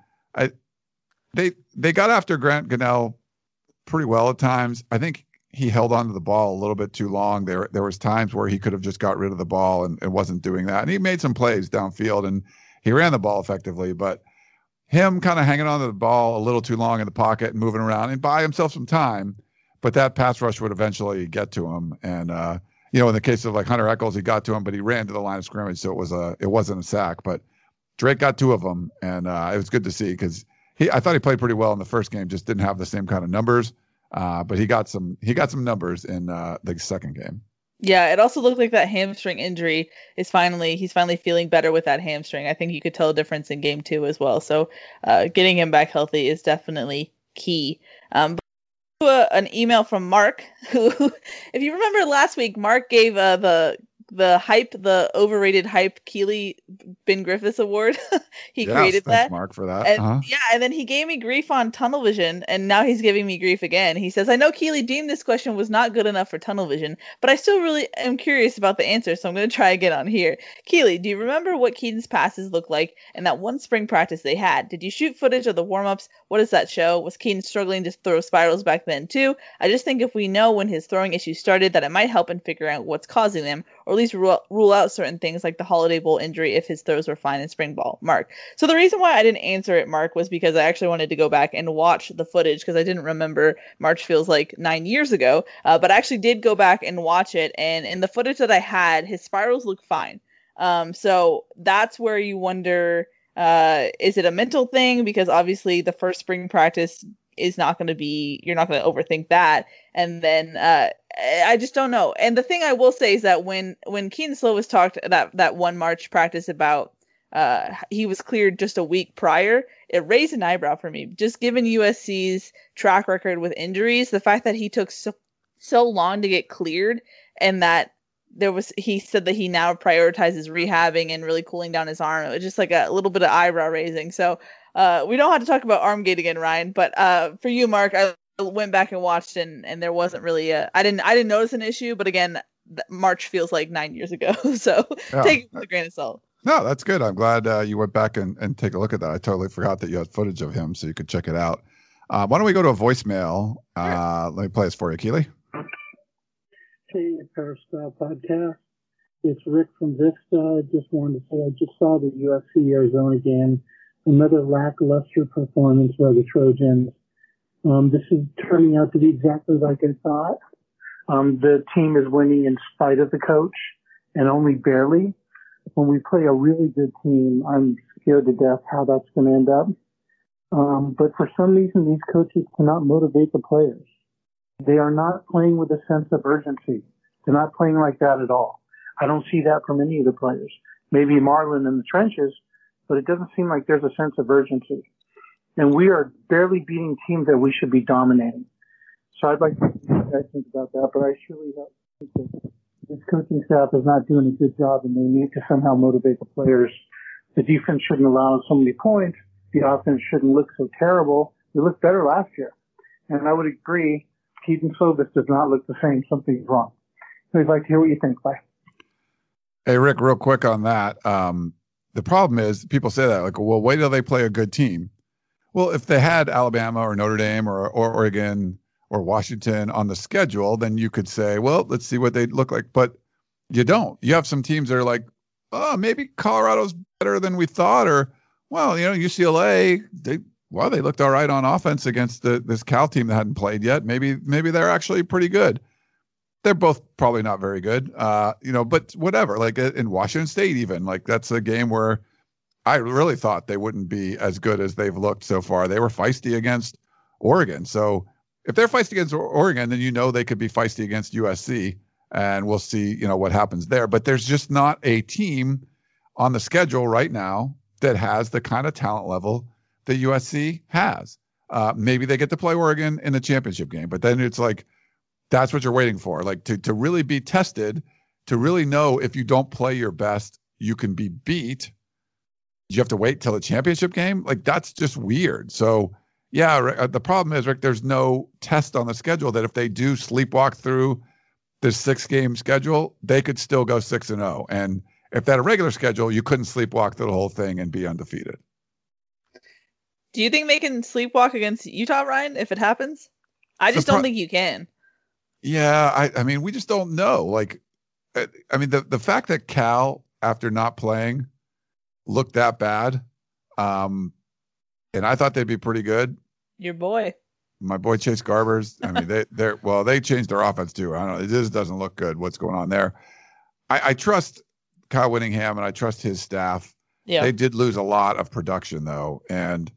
They got after Grant Gunnell pretty well at times. I think he held onto the ball a little bit too long. There was times where he could have just got rid of the ball and wasn't doing that. And he made some plays downfield and he ran the ball effectively, but him kind of hanging onto the ball a little too long in the pocket and moving around and buy himself some time, but that pass rush would eventually get to him. And, in the case of like Hunter Echols, he got to him, but he ran to the line of scrimmage. So it wasn't a sack, but Drake got 2 of them. And it was good to see, because I thought he played pretty well in the first game, just didn't have the same kind of numbers. But he got some numbers in the second game. Yeah, it also looked like that hamstring injury he's finally feeling better with that hamstring. I think you could tell a difference in game 2 as well. So getting him back healthy is definitely key. An email from Mark, who, if you remember last week, Mark gave the overrated hype Keely Ben Griffiths Award. He created that. Mark, for that. And, and then he gave me grief on Tunnel Vision, and now he's giving me grief again. He says, I know Keely deemed this question was not good enough for Tunnel Vision, but I still really am curious about the answer, so I'm going to try again on here. Keely, do you remember what Keaton's passes looked like in that one spring practice they had? Did you shoot footage of the warm-ups? What does that show? Was Keaton struggling to throw spirals back then too? I just think if we know when his throwing issues started, that it might help in figuring out what's causing them, or at least rule out certain things like the Holiday Bowl injury if his throws were fine in spring ball. Mark. So the reason why I didn't answer it, Mark, was because I actually wanted to go back and watch the footage, because I didn't remember. March feels like 9 years ago, but I actually did go back and watch it, and in the footage that I had, his spirals look fine. So that's where you wonder, is it a mental thing? Because obviously the first spring practice is not going to be, you're not going to overthink that. And then I just don't know. And the thing I will say is that when Keaton Slovis talked that one March practice about he was cleared just a week prior, it raised an eyebrow for me. Just given USC's track record with injuries, the fact that he took so long to get cleared, and that he said that he now prioritizes rehabbing and really cooling down his arm. It was just like a little bit of eyebrow raising. So we don't have to talk about Armgate again, Ryan. But for you, Mark, I went back and watched, and there wasn't really I didn't notice an issue. But again, March feels like 9 years ago, so take it with a grain of salt. No, that's good. I'm glad you went back and take a look at that. I totally forgot that you had footage of him, so you could check it out. Why don't we go to a voicemail? Let me play this for you, Keely. Hey, Peristyle Podcast. It's Rick from Vista. I just wanted to say I just saw the USC Arizona game. Another lackluster performance by the Trojans. This is turning out to be exactly like I thought. The team is winning in spite of the coach and only barely. When we play a really good team, I'm scared to death how that's going to end up. But for some reason, these coaches cannot motivate the players. They are not playing with a sense of urgency. They're not playing like that at all. I don't see that from any of the players. Maybe Marlon in the trenches, but it doesn't seem like there's a sense of urgency. And we are barely beating teams that we should be dominating. So I'd like to see what you guys think about that, but I surely think that this coaching staff is not doing a good job, and they need to somehow motivate the players. The defense shouldn't allow so many points. The offense shouldn't look so terrible. It looked better last year. And I would agree, Keaton Slovis does not look the same. Something's wrong. So I'd like to hear what you think. Bye. Hey, Rick, real quick on that. The problem is people say that, like, well, wait till they play a good team. Well, if they had Alabama or Notre Dame or Oregon or Washington on the schedule, then you could say, well, let's see what they look like. But you don't. You have some teams that are like, oh, maybe Colorado's better than we thought, or, well, UCLA, they looked all right on offense against this Cal team that hadn't played yet. Maybe they're actually pretty good. They're both probably not very good, but whatever. Like in Washington State, even, like, that's a game where I really thought they wouldn't be as good as they've looked so far. They were feisty against Oregon. So if they're feisty against Oregon, then they could be feisty against USC, and we'll see, what happens there. But there's just not a team on the schedule right now that has the kind of talent level that USC has. Maybe they get to play Oregon in the championship game, but then it's like, that's what you're waiting for, like to really be tested, to really know if you don't play your best, you can be beat. You have to wait till the championship game. Like, that's just weird. So yeah, the problem is, Rick, there's no test on the schedule that if they do sleepwalk through this 6-game schedule, they could still go 6-0. And if they had a regular schedule, you couldn't sleepwalk through the whole thing and be undefeated. Do you think they can sleepwalk against Utah, Ryan, if it happens? I just don't think you can. Yeah, I mean, we just don't know. Like, I mean, the fact that Cal, after not playing, looked that bad, and I thought they'd be pretty good. Your boy. My boy Chase Garbers. I mean, they changed their offense too. I don't know. It just doesn't look good what's going on there. I trust Kyle Whittingham and I trust his staff. Yeah. They did lose a lot of production though, and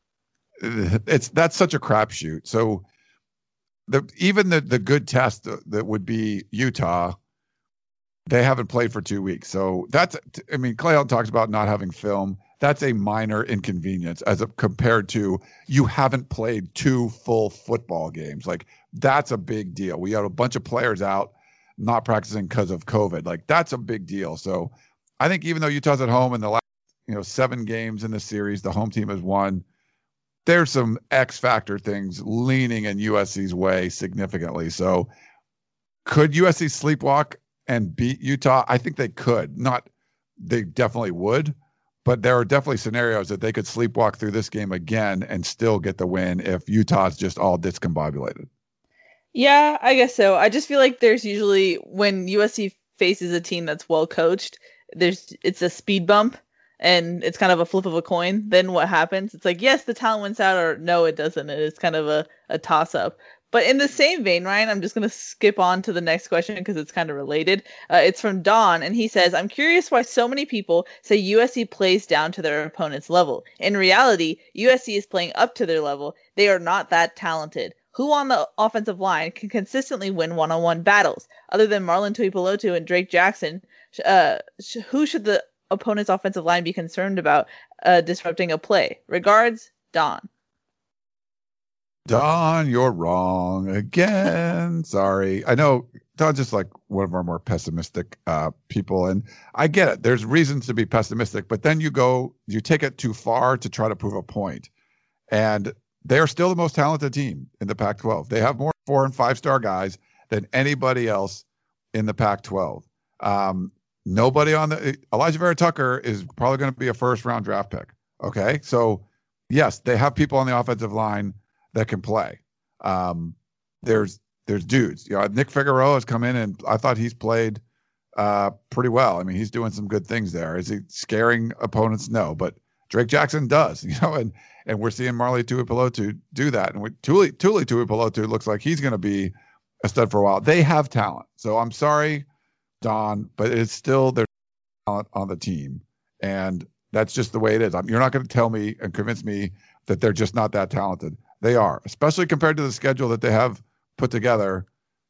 that's such a crapshoot. So even the good test that would be Utah, they haven't played for 2 weeks. So Clay Helton talks about not having film. That's a minor inconvenience compared to you haven't played 2 full football games. Like, that's a big deal. We have a bunch of players out not practicing because of COVID. Like, that's a big deal. So I think even though Utah's at home in the last 7 games in the series, the home team has won, there's some X factor things leaning in USC's way significantly. So could USC sleepwalk and beat Utah? I think they could. They definitely would, but there are definitely scenarios that they could sleepwalk through this game again and still get the win if Utah's just all discombobulated. Yeah, I guess so. I just feel like there's usually, when USC faces a team that's well coached, it's a speed bump. And it's kind of a flip of a coin. Then what happens? It's like, yes, the talent wins out, or no, it doesn't. It's kind of a toss-up. But in the same vein, Ryan, I'm just going to skip on to the next question because it's kind of related. It's from Don, and he says, I'm curious why so many people say USC plays down to their opponent's level. In reality, USC is playing up to their level. They are not that talented. Who on the offensive line can consistently win one-on-one battles? Other than Marlon Tuipulotu and Drake Jackson, who should the opponent's offensive line be concerned about disrupting a play? Regards, Don. Don, you're wrong again. Sorry. I know Don's just like one of our more pessimistic people. And I get it. There's reasons to be pessimistic, but then you take it too far to try to prove a point. And they're still the most talented team in the Pac-12. They have more 4- and 5-star guys than anybody else in the Pac-12. Nobody on Elijah Vera Tucker is probably going to be a first-round draft pick. Okay, so yes, they have people on the offensive line that can play. There's dudes. Nick Figueroa has come in, and I thought he's played pretty well. I mean, he's doing some good things there. Is he scaring opponents? No, but Drake Jackson does. And we're seeing Marley Tuipulotu do that. And Tuli Tuipulotu looks like he's going to be a stud for a while. They have talent. So I'm sorry, Don, but it's still there's talent on the team, and that's just the way it is. You're not going to tell me and convince me that they're just not that talented. They are, especially compared to the schedule that they have put together.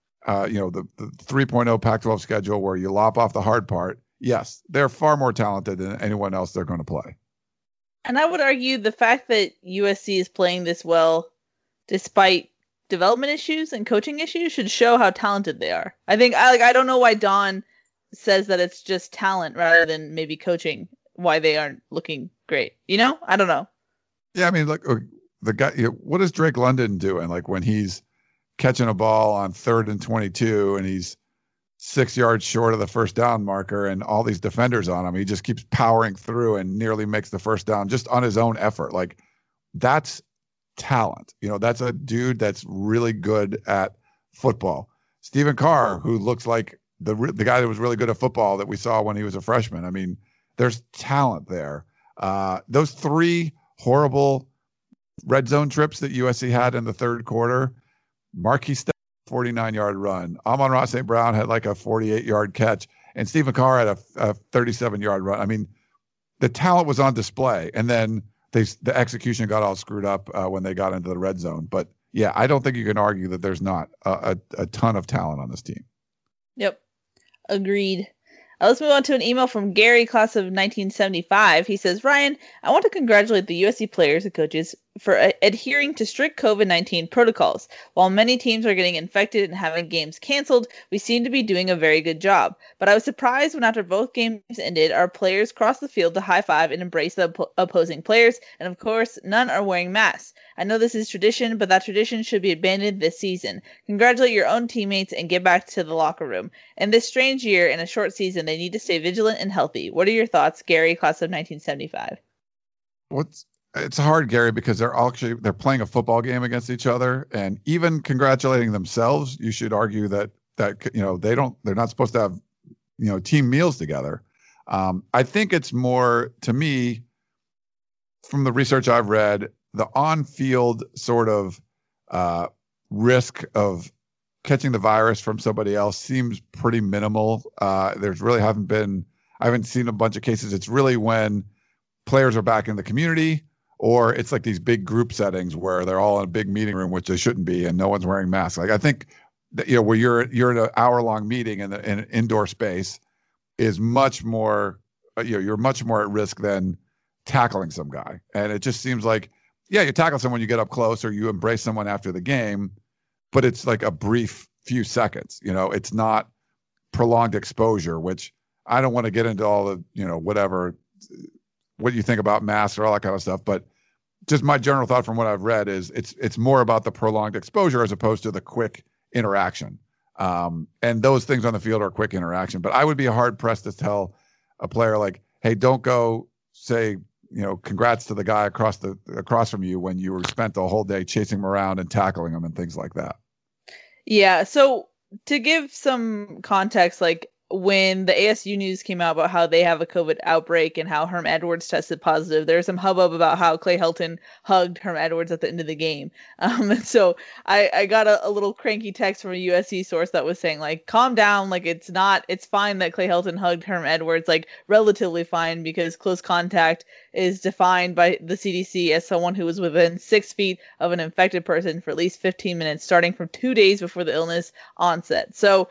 The 3.0 Pac-12 schedule where you lop off the hard part. Yes, they're far more talented than anyone else they're going to play. And I would argue the fact that USC is playing this well, despite development issues and coaching issues, should show how talented they are. I think I don't know why Don says that it's just talent rather than maybe coaching, why they aren't looking great. I don't know. Yeah, I mean, like the guy. What is Drake London doing? Like when he's catching a ball on 3rd and 22 and he's 6 yards short of the first down marker and all these defenders on him, he just keeps powering through and nearly makes the first down just on his own effort. Like that's talent. That's a dude that's really good at football. Stephen Carr, who looks like the guy that was really good at football that we saw when he was a freshman. I mean, there's talent there. Those 3 horrible red zone trips that USC had in the third quarter, Marquis Step 49-yard run. Amon-Ra St. Brown had like a 48-yard catch, and Stephen Carr had a 37-yard run. I mean, the talent was on display, and then the execution got all screwed up when they got into the red zone. But yeah, I don't think you can argue that there's not a ton of talent on this team. Yep, agreed. Let's move on to an email from Gary, class of 1975. He says, Ryan, I want to congratulate the USC players and coaches for adhering to strict COVID-19 protocols. While many teams are getting infected and having games canceled, we seem to be doing a very good job. But I was surprised when after both games ended, our players crossed the field to high-five and embrace the opposing players. And of course, none are wearing masks. I know this is tradition, but that tradition should be abandoned this season. Congratulate your own teammates and get back to the locker room. In this strange year and a short season, they need to stay vigilant and healthy. What are your thoughts, Gary, class of 1975? It's hard, Gary, because they're playing a football game against each other, and even congratulating themselves, you should argue that they're not supposed to have team meals together. I think it's more, to me, from the research I've read, the on-field sort of risk of catching the virus from somebody else seems pretty minimal. I haven't seen a bunch of cases. It's really when players are back in the community, or it's like these big group settings where they're all in a big meeting room, which they shouldn't be, and no one's wearing masks. Like I think that, where you're in an hour-long meeting in an indoor space is much more, you're much more at risk than tackling some guy. And it just seems like, yeah, you tackle someone, you get up close, or you embrace someone after the game, but it's like a brief few seconds. It's not prolonged exposure, which I don't want to get into all the, what you think about masks or all that kind of stuff. But just my general thought from what I've read is it's more about the prolonged exposure as opposed to the quick interaction. And those things on the field are quick interaction. But I would be hard pressed to tell a player like, hey, don't go say, congrats to the guy across from you when you were spent the whole day chasing him around and tackling him and things like that. Yeah. So to give some context, like when the ASU news came out about how they have a COVID outbreak and how Herm Edwards tested positive, there was some hubbub about how Clay Helton hugged Herm Edwards at the end of the game. And so I got a little cranky text from a USC source that was saying, like, calm down. Like, it's fine that Clay Helton hugged Herm Edwards, like relatively fine, because close contact is defined by the CDC as someone who was within 6 feet of an infected person for at least 15 minutes, starting from 2 days before the illness onset. So,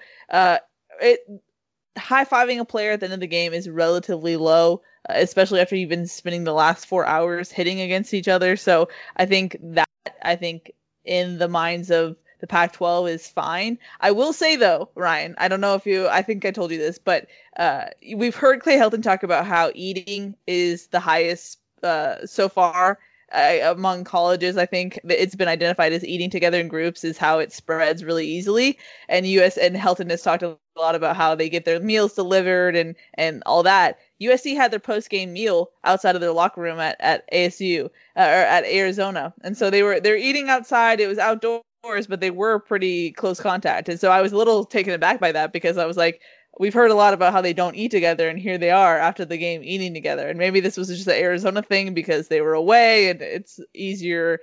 high-fiving a player at the end of the game is relatively low, especially after you've been spending the last 4 hours hitting against each other. So I think in the minds of the Pac-12 is fine. I will say though, Ryan, I don't know if I think I told you this, but we've heard Clay Helton talk about how eating is the highest so far among colleges. I think that it's been identified as eating together in groups is how it spreads really easily. And Helton has talked a lot about how they get their meals delivered and all that. USC had their post-game meal outside of their locker room at ASU or at Arizona, and so they're eating outside. It was outdoors, but they were pretty close contact, and so I was a little taken aback by that because I was like, we've heard a lot about how they don't eat together, and here they are after the game eating together. And maybe this was just an Arizona thing because they were away and it's easier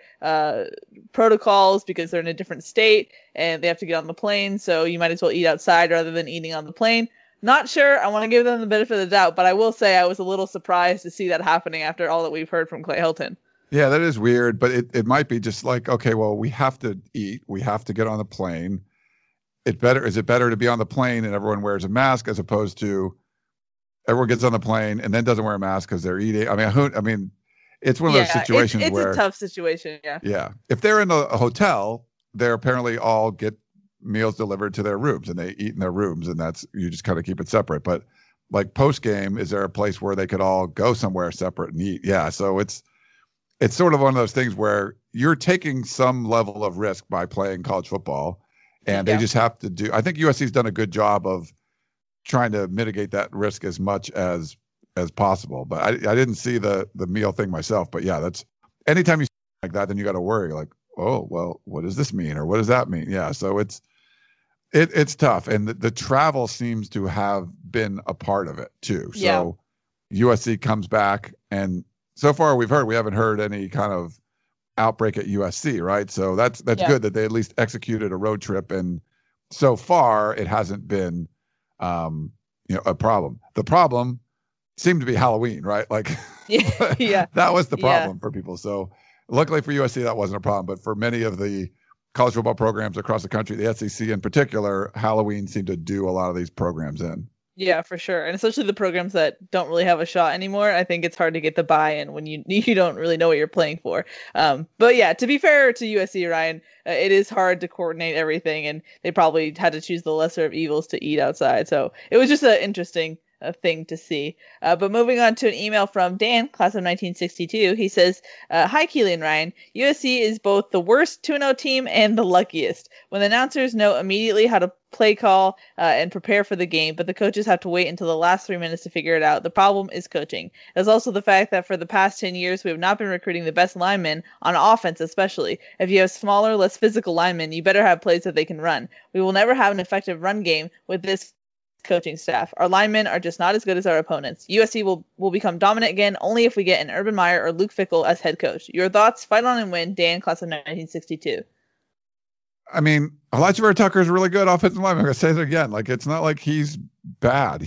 protocols because they're in a different state and they have to get on the plane, so you might as well eat outside rather than eating on the plane. Not sure. I want to give them the benefit of the doubt, but I will say I was a little surprised to see that happening after all that we've heard from Clay Helton. Yeah, that is weird, but it might be just like, okay, well, we have to eat. We have to get on the plane. Is it better to be on the plane and everyone wears a mask as opposed to everyone gets on the plane and then doesn't wear a mask because they're eating? I mean, it's one of those situations where it's a tough situation. Yeah. Yeah. If they're in a hotel, they apparently all get meals delivered to their rooms and they eat in their rooms, and you just kind of keep it separate. But like post game, is there a place where they could all go somewhere separate and eat? Yeah. So it's sort of one of those things where you're taking some level of risk by playing college football, and they just have to do. I think USC's done a good job of trying to mitigate that risk as much as possible. But I didn't see the meal thing myself. But yeah, that's anytime you see like that, then you got to worry like, oh, well, what does this mean? Or what does that mean? Yeah. So it's tough. And the travel seems to have been a part of it too. So USC comes back, and so far we haven't heard any kind of outbreak at USC, right? So that's good that they at least executed a road trip. And so far it hasn't been, a problem. The problem seemed to be Halloween, right? Like that was the problem for people. So luckily for USC, that wasn't a problem, but for many of the college football programs across the country, the SEC in particular, Halloween seemed to do a lot of these programs in. Yeah, for sure. And especially the programs that don't really have a shot anymore. I think it's hard to get the buy-in when you don't really know what you're playing for. But yeah, to be fair to USC, Ryan, it is hard to coordinate everything, and they probably had to choose the lesser of evils to eat outside. So it was just an interesting thing to see. But moving on to an email from Dan, class of 1962. He says, hi, Keely and Ryan. USC is both the worst 2-0 team and the luckiest. When the announcers know immediately how to play call and prepare for the game, but the coaches have to wait until the last 3 minutes to figure it out. The problem is coaching. There's also the fact that for the past 10 years, we have not been recruiting the best linemen on offense, especially. If you have smaller, less physical linemen, you better have plays that they can run. We will never have an effective run game with this coaching staff. Our linemen are just not as good as our opponents. USC will become dominant again only if we get an Urban Meyer or Luke Fickell as head coach. Your thoughts? Fight on and win. Dan, class of 1962. I mean, Elijah Vera Tucker is a really good offensive lineman. I'm going to say it again. Like, it's not like he's bad.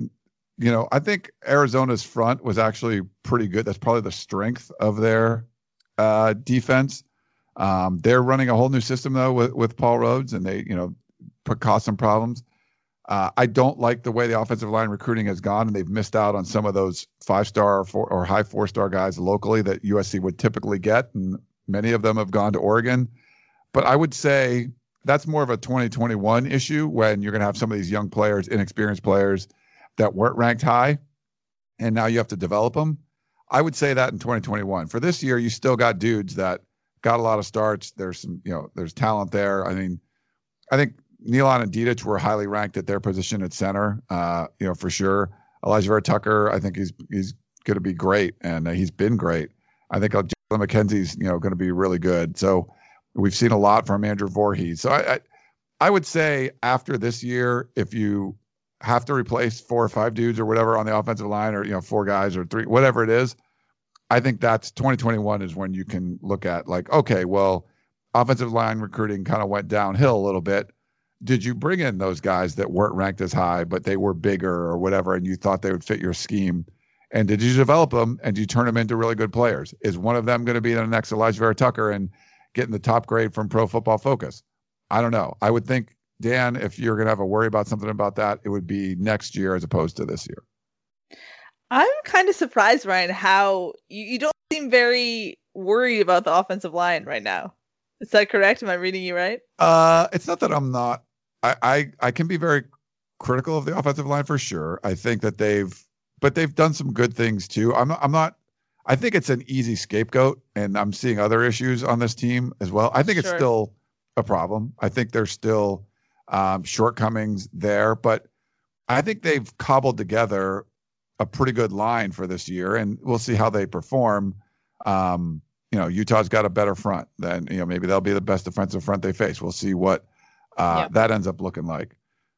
I think Arizona's front was actually pretty good. That's probably the strength of their defense. They're running a whole new system though with Paul Rhodes, and they, caused some problems. I don't like the way the offensive line recruiting has gone, and they've missed out on some of those 5-star or high 4-star guys locally that USC would typically get, and many of them have gone to Oregon. But I would say that's more of a 2021 issue when you're going to have some of these young players, inexperienced players that weren't ranked high, and now you have to develop them. I would say that in 2021. For this year, you still got dudes that got a lot of starts. There's some, there's talent there. I mean, I think Nealon and Dedich were highly ranked at their position at center, for sure. Elijah Vera Tucker, I think he's going to be great, and he's been great. I think Jalen McKenzie's, going to be really good. So we've seen a lot from Andrew Voorhees. So I would say after this year, if you have to replace 4 or 5 dudes or whatever on the offensive line, or 4 guys or 3, whatever it is, I think that's 2021 is when you can look at like, okay, well, offensive line recruiting kind of went downhill a little bit. Did you bring in those guys that weren't ranked as high, but they were bigger or whatever, and you thought they would fit your scheme? And did you develop them and you turn them into really good players? Is one of them going to be the next Elijah Vera Tucker and getting the top grade from Pro Football Focus? I don't know. I would think, Dan, if you're going to have a worry about something about that, it would be next year as opposed to this year. I'm kind of surprised, Ryan, how you don't seem very worried about the offensive line right now. Is that correct? Am I reading you right? It's not that I'm not. I can be very critical of the offensive line for sure. I think that they've done some good things too. I'm not. I think it's an easy scapegoat, and I'm seeing other issues on this team as well. I think it's still a problem. I think there's still shortcomings there, but I think they've cobbled together a pretty good line for this year, and we'll see how they perform. Utah's got a better front than, maybe they'll be the best defensive front they face. We'll see what that ends up looking like.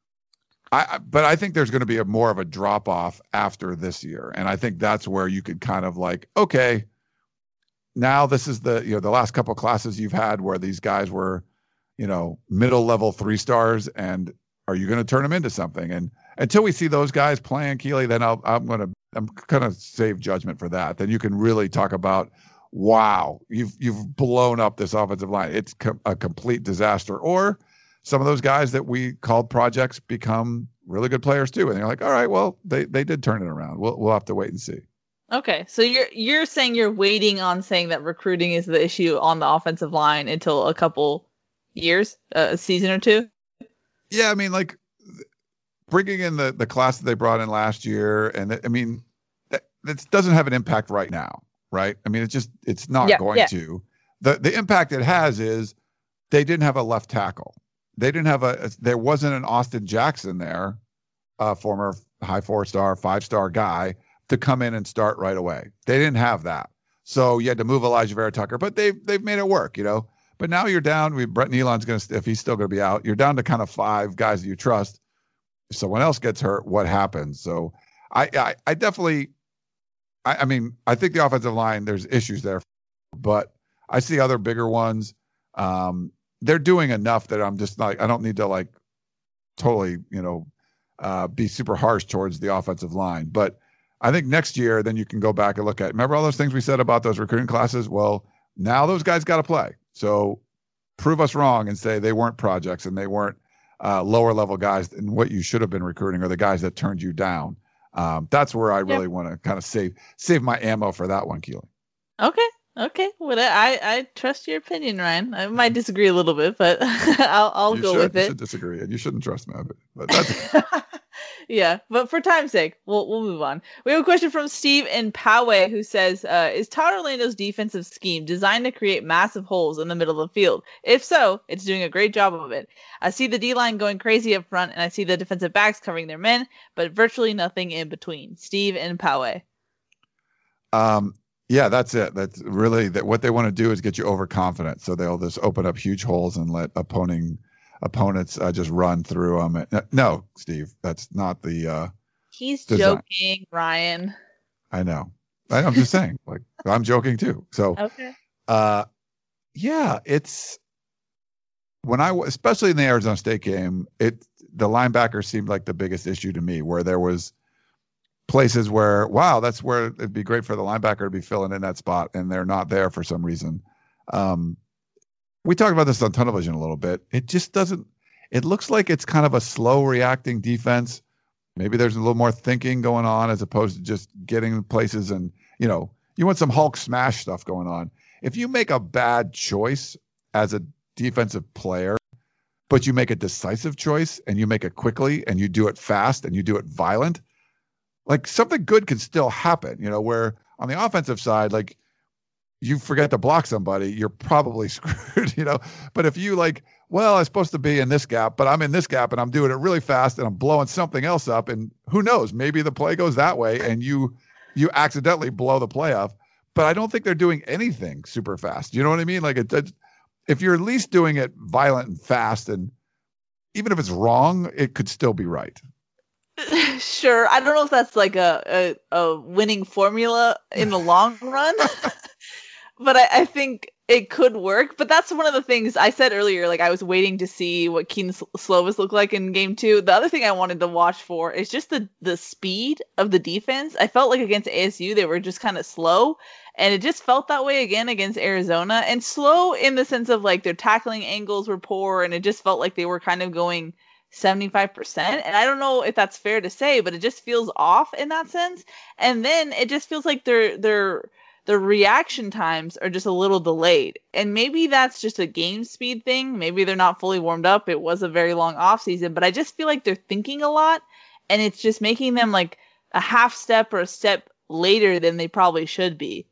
But I think there's going to be more of a drop off after this year. And I think that's where you could kind of like, okay, now this is the last couple of classes you've had where these guys were, middle level 3-stars, and are you going to turn them into something? And until we see those guys playing, Keely, then I'm going to save judgment for that. Then you can really talk about, wow, you've blown up this offensive line. It's a complete disaster. Or some of those guys that we called projects become really good players too. And they're like, all right, well, they did turn it around. We'll have to wait and see. Okay. So you're saying you're waiting on saying that recruiting is the issue on the offensive line until a couple years, a season or two? Yeah. I mean, like bringing in the class that they brought in last year. And that doesn't have an impact right now. Right. I mean, it's not going to. The impact it has is they didn't have a left tackle. They didn't have there wasn't an Austin Jackson there, a former high 4-star, 5-star guy to come in and start right away. They didn't have that. So you had to move Elijah Vera Tucker, but they've made it work, but now you're down. Brett Nealon's going to, if he's still going to be out, you're down to kind of 5 guys that you trust. If someone else gets hurt, what happens? So I definitely, I mean, I think the offensive line, there's issues there, but I see other bigger ones. They're doing enough that I'm just like, I don't need to like totally, be super harsh towards the offensive line. But I think next year, then you can go back and look at, remember all those things we said about those recruiting classes? Well, now those guys got to play. So prove us wrong and say they weren't projects and they weren't lower level guys than what you should have been recruiting, or the guys that turned you down. That's where I really want to kind of save my ammo for that one, Keely. Okay. Well, I trust your opinion, Ryan. I might disagree a little bit, but I'll go with it. You should disagree, and you shouldn't trust me, but that's yeah. But for time's sake, we'll move on. We have a question from Steve in Poway who says, "Is Todd Orlando's defensive scheme designed to create massive holes in the middle of the field? If so, it's doing a great job of it. I see the D-line going crazy up front, and I see the defensive backs covering their men, but virtually nothing in between." Steve in Poway. Yeah, that's it. That's really what they want to do is get you overconfident. So they'll just open up huge holes and let opponents just run through them. No, Steve, that's not the He's design. joking, Ryan. I know. I'm just saying, like, I'm joking too. So, okay. Yeah, it's especially in the Arizona State game, the linebacker seemed like the biggest issue to me, where there was places where, wow, that's where it'd be great for the linebacker to be filling in that spot, and they're not there for some reason. We talked about this on Tunnel Vision a little bit. It just doesn't. It looks like it's kind of a slow reacting defense. Maybe there's a little more thinking going on as opposed to just getting places, and you want some Hulk smash stuff going on. If you make a bad choice as a defensive player, but you make a decisive choice and you make it quickly and you do it fast and you do it violent, like something good can still happen, where on the offensive side, like you forget to block somebody, you're probably screwed, but if you like, well, I'm supposed to be in this gap, but I'm in this gap and I'm doing it really fast and I'm blowing something else up, and who knows, maybe the play goes that way and you accidentally blow the play up. But I don't think they're doing anything super fast. You know what I mean? Like if you're at least doing it violent and fast, and even if it's wrong, it could still be right. Sure. I don't know if that's like a winning formula in the long run, but I think it could work. But that's one of the things I said earlier. Like, I was waiting to see what Keaton Slovis looked like in game 2. The other thing I wanted to watch for is just the speed of the defense. I felt like against ASU, they were just kind of slow. And it just felt that way again against Arizona. And slow in the sense of like their tackling angles were poor. And it just felt like they were kind of going 75%. And I don't know if that's fair to say, but it just feels off in that sense. And then it just feels like their the reaction times are just a little delayed. And maybe that's just a game speed thing. Maybe they're not fully warmed up. It was a very long off season, but I just feel like they're thinking a lot, and it's just making them like a half step or a step later than they probably should be.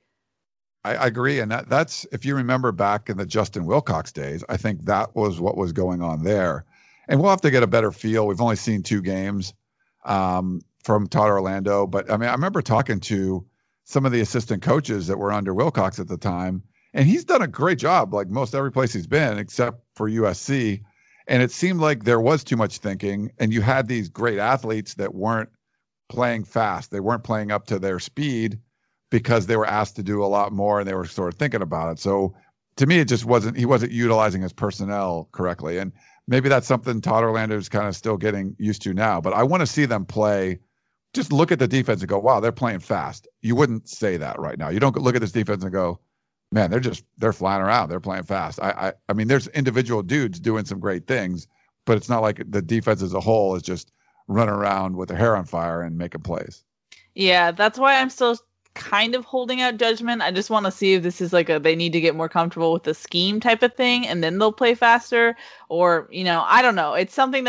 I agree. And that's, if you remember back in the Justin Wilcox days, I think that was what was going on there. And we'll have to get a better feel. We've only seen 2 games from Todd Orlando. But I mean, I remember talking to some of the assistant coaches that were under Wilcox at the time, and he's done a great job, like most every place he's been, except for USC. And it seemed like there was too much thinking, and you had these great athletes that weren't playing fast. They weren't playing up to their speed because they were asked to do a lot more, and they were sort of thinking about it. So to me, it just he wasn't utilizing his personnel correctly. And maybe that's something Todd Orlando is kind of still getting used to now. But I want to see them play. Just look at the defense and go, wow, they're playing fast. You wouldn't say that right now. You don't look at this defense and go, man, they're flying around. They're playing fast. I mean, there's individual dudes doing some great things, but it's not like the defense as a whole is just running around with their hair on fire and making plays. Yeah, that's why I'm still kind of holding out judgment. I just want to see if this is like they need to get more comfortable with the scheme type of thing, and then they'll play faster, or, I don't know. It's something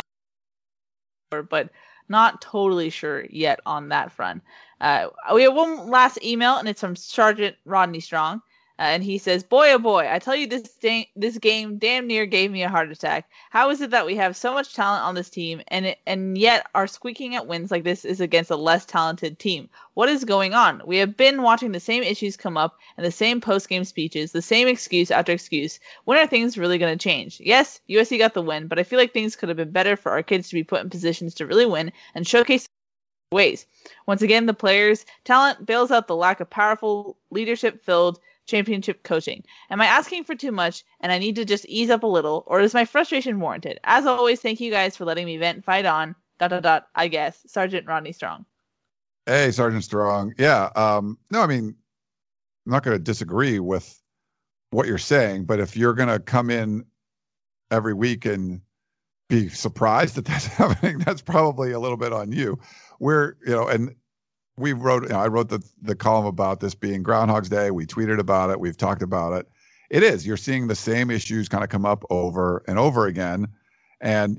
that, but not totally sure yet on that front. We have one last email, and it's from Sergeant Rodney Strong. And he says, boy, oh boy, I tell you, this game damn near gave me a heart attack. How is it that we have so much talent on this team, and yet our squeaking at wins like this is against a less talented team? What is going on? We have been watching the same issues come up and the same post-game speeches, the same excuse after excuse. When are things really going to change? Yes, USC got the win, but I feel like things could have been better for our kids to be put in positions to really win and showcase ways. Once again, the players' talent bails out the lack of powerful, leadership-filled championship coaching. Am I asking for too much and I need to just ease up a little, or is my frustration warranted? As always, thank you guys for letting me vent, fight on, ... I guess. Sergeant Rodney Strong. Hey, Sergeant Strong. Yeah. No, I mean, I'm not going to disagree with what you're saying, but if you're going to come in every week and be surprised that that's happening, that's probably a little bit on you. And we wrote, I wrote the column about this being Groundhog's Day. We tweeted about it. We've talked about it. It is. You're seeing the same issues kind of come up over and over again. And,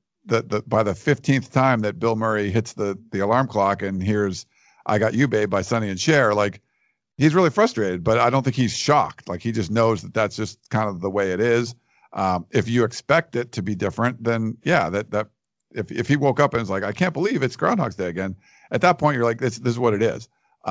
by the 15th time that Bill Murray hits the alarm clock and hears I Got You, Babe by Sonny and Cher, like, he's really frustrated, but I don't think he's shocked. Like, he just knows that that's just kind of the way it is. If you expect it to be different, then yeah, that if he woke up and was like, I can't believe it's Groundhog's Day again, at that point you're like, this is what it is.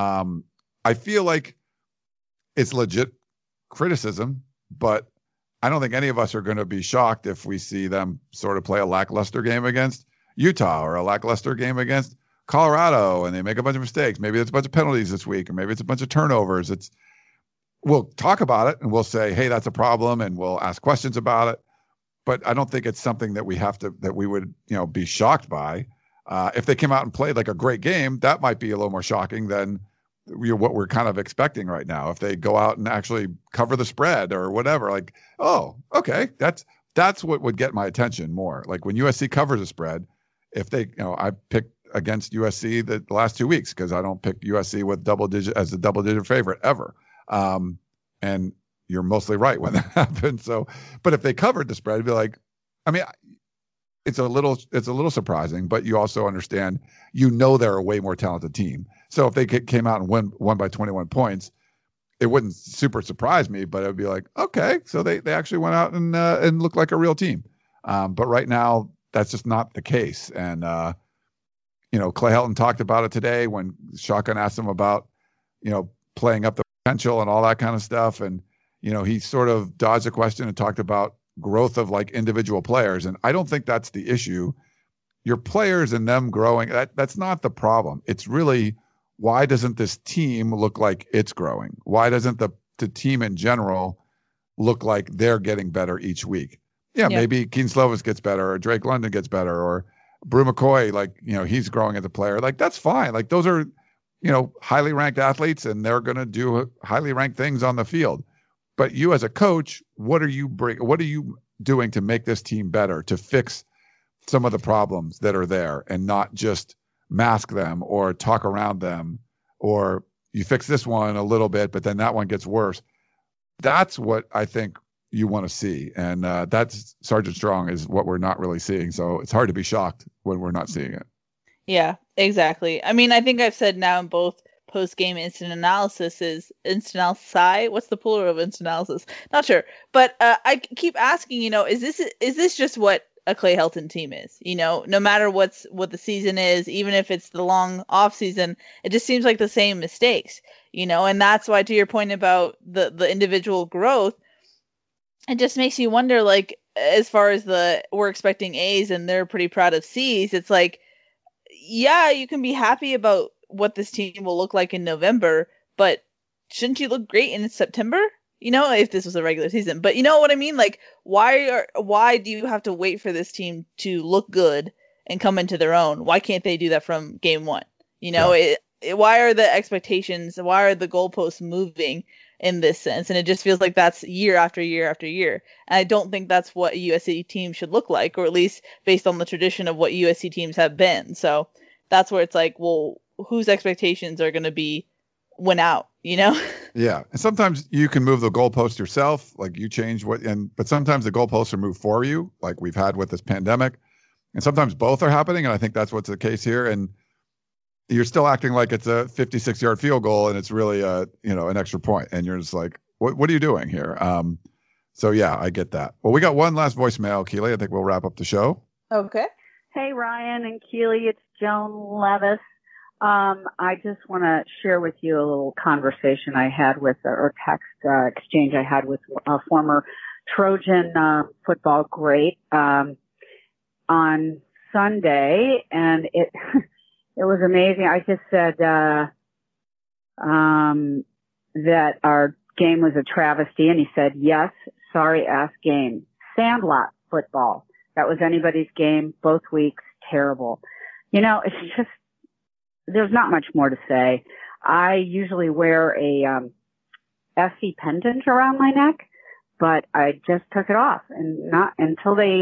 I feel like it's legit criticism, but I don't think any of us are going to be shocked if we see them sort of play a lackluster game against Utah or a lackluster game against Colorado and they make a bunch of mistakes. Maybe it's a bunch of penalties this week, or maybe it's a bunch of turnovers. We'll talk about it and we'll say, hey, that's a problem, and we'll ask questions about it. But I don't think it's something that we would, be shocked by. If they came out and played like a great game, that might be a little more shocking than what we're kind of expecting right now. If they go out and actually cover the spread or whatever, like, oh, okay, that's what would get my attention more. Like when USC covers a spread, if they, I picked against USC the last 2 weeks because I don't pick USC with as a double digit favorite ever. And you're mostly right when that happens. So, but if they covered the spread, it'd be like, I mean, it's a little surprising, but you also understand, they're a way more talented team. So if they came out and won by 21 points, it wouldn't super surprise me, but it would be like, okay, so they actually went out and looked like a real team. But right now that's just not the case. And, Clay Helton talked about it today when Shotgun asked him about, playing up the potential and all that kind of stuff. And, he sort of dodged the question and talked about growth of like individual players. And I don't think that's the issue. Your players and them growing, that's not the problem. It's really, why doesn't this team look like it's growing? Why doesn't the team in general look like they're getting better each week? Yeah. Maybe Keaton Slovis gets better, or Drake London gets better, or Brew McCoy, like, he's growing as a player. Like, that's fine. Like, those are, highly ranked athletes, and they're going to do highly ranked things on the field. But you as a coach, what are you doing to make this team better, to fix some of the problems that are there and not just mask them or talk around them or, you fix this one a little bit, but then that one gets worse. That's what I think you want to see. And that's Sergeant Strong is what we're not really seeing. So it's hard to be shocked when we're not seeing it. Yeah, exactly. I mean, I think I've said now in both post-game instant analysis is instant analysis. What's the plural of instant analysis? Not sure. But I keep asking, is this just what a Clay Helton team is? No matter what the season is, even if it's the long off season, it just seems like the same mistakes, and that's why, to your point about the individual growth, it just makes you wonder, like, as far as we're expecting A's and they're pretty proud of C's, it's like, yeah, you can be happy about what this team will look like in November, but shouldn't you look great in September? If this was a regular season. But you know what I mean? Like, why do you have to wait for this team to look good and come into their own? Why can't they do that from game one? Why are the expectations, why are the goalposts moving in this sense? And it just feels like that's year after year after year. And I don't think that's what a USC team should look like, or at least based on the tradition of what USC teams have been. So that's where it's like, well, whose expectations are going to be win out, Yeah. And sometimes you can move the goalpost yourself, like you change but sometimes the goalposts are moved for you, like we've had with this pandemic. And sometimes both are happening. And I think that's what's the case here. And you're still acting like it's a 56-yard field goal and it's really an extra point. And you're just like, what are you doing here? So yeah, I get that. Well, we got one last voicemail, Keely. I think we'll wrap up the show. Okay. Hey, Ryan and Keely, it's Joan Levis. I just want to share with you a little conversation I had or text exchange I had with a former Trojan football great on Sunday, and it it was amazing. I just said that our game was a travesty, and he said, yes, sorry ass game. Sandlot football. That was anybody's game, both weeks, terrible. It's just, there's not much more to say. I usually wear a SC pendant around my neck, but I just took it off, and not until they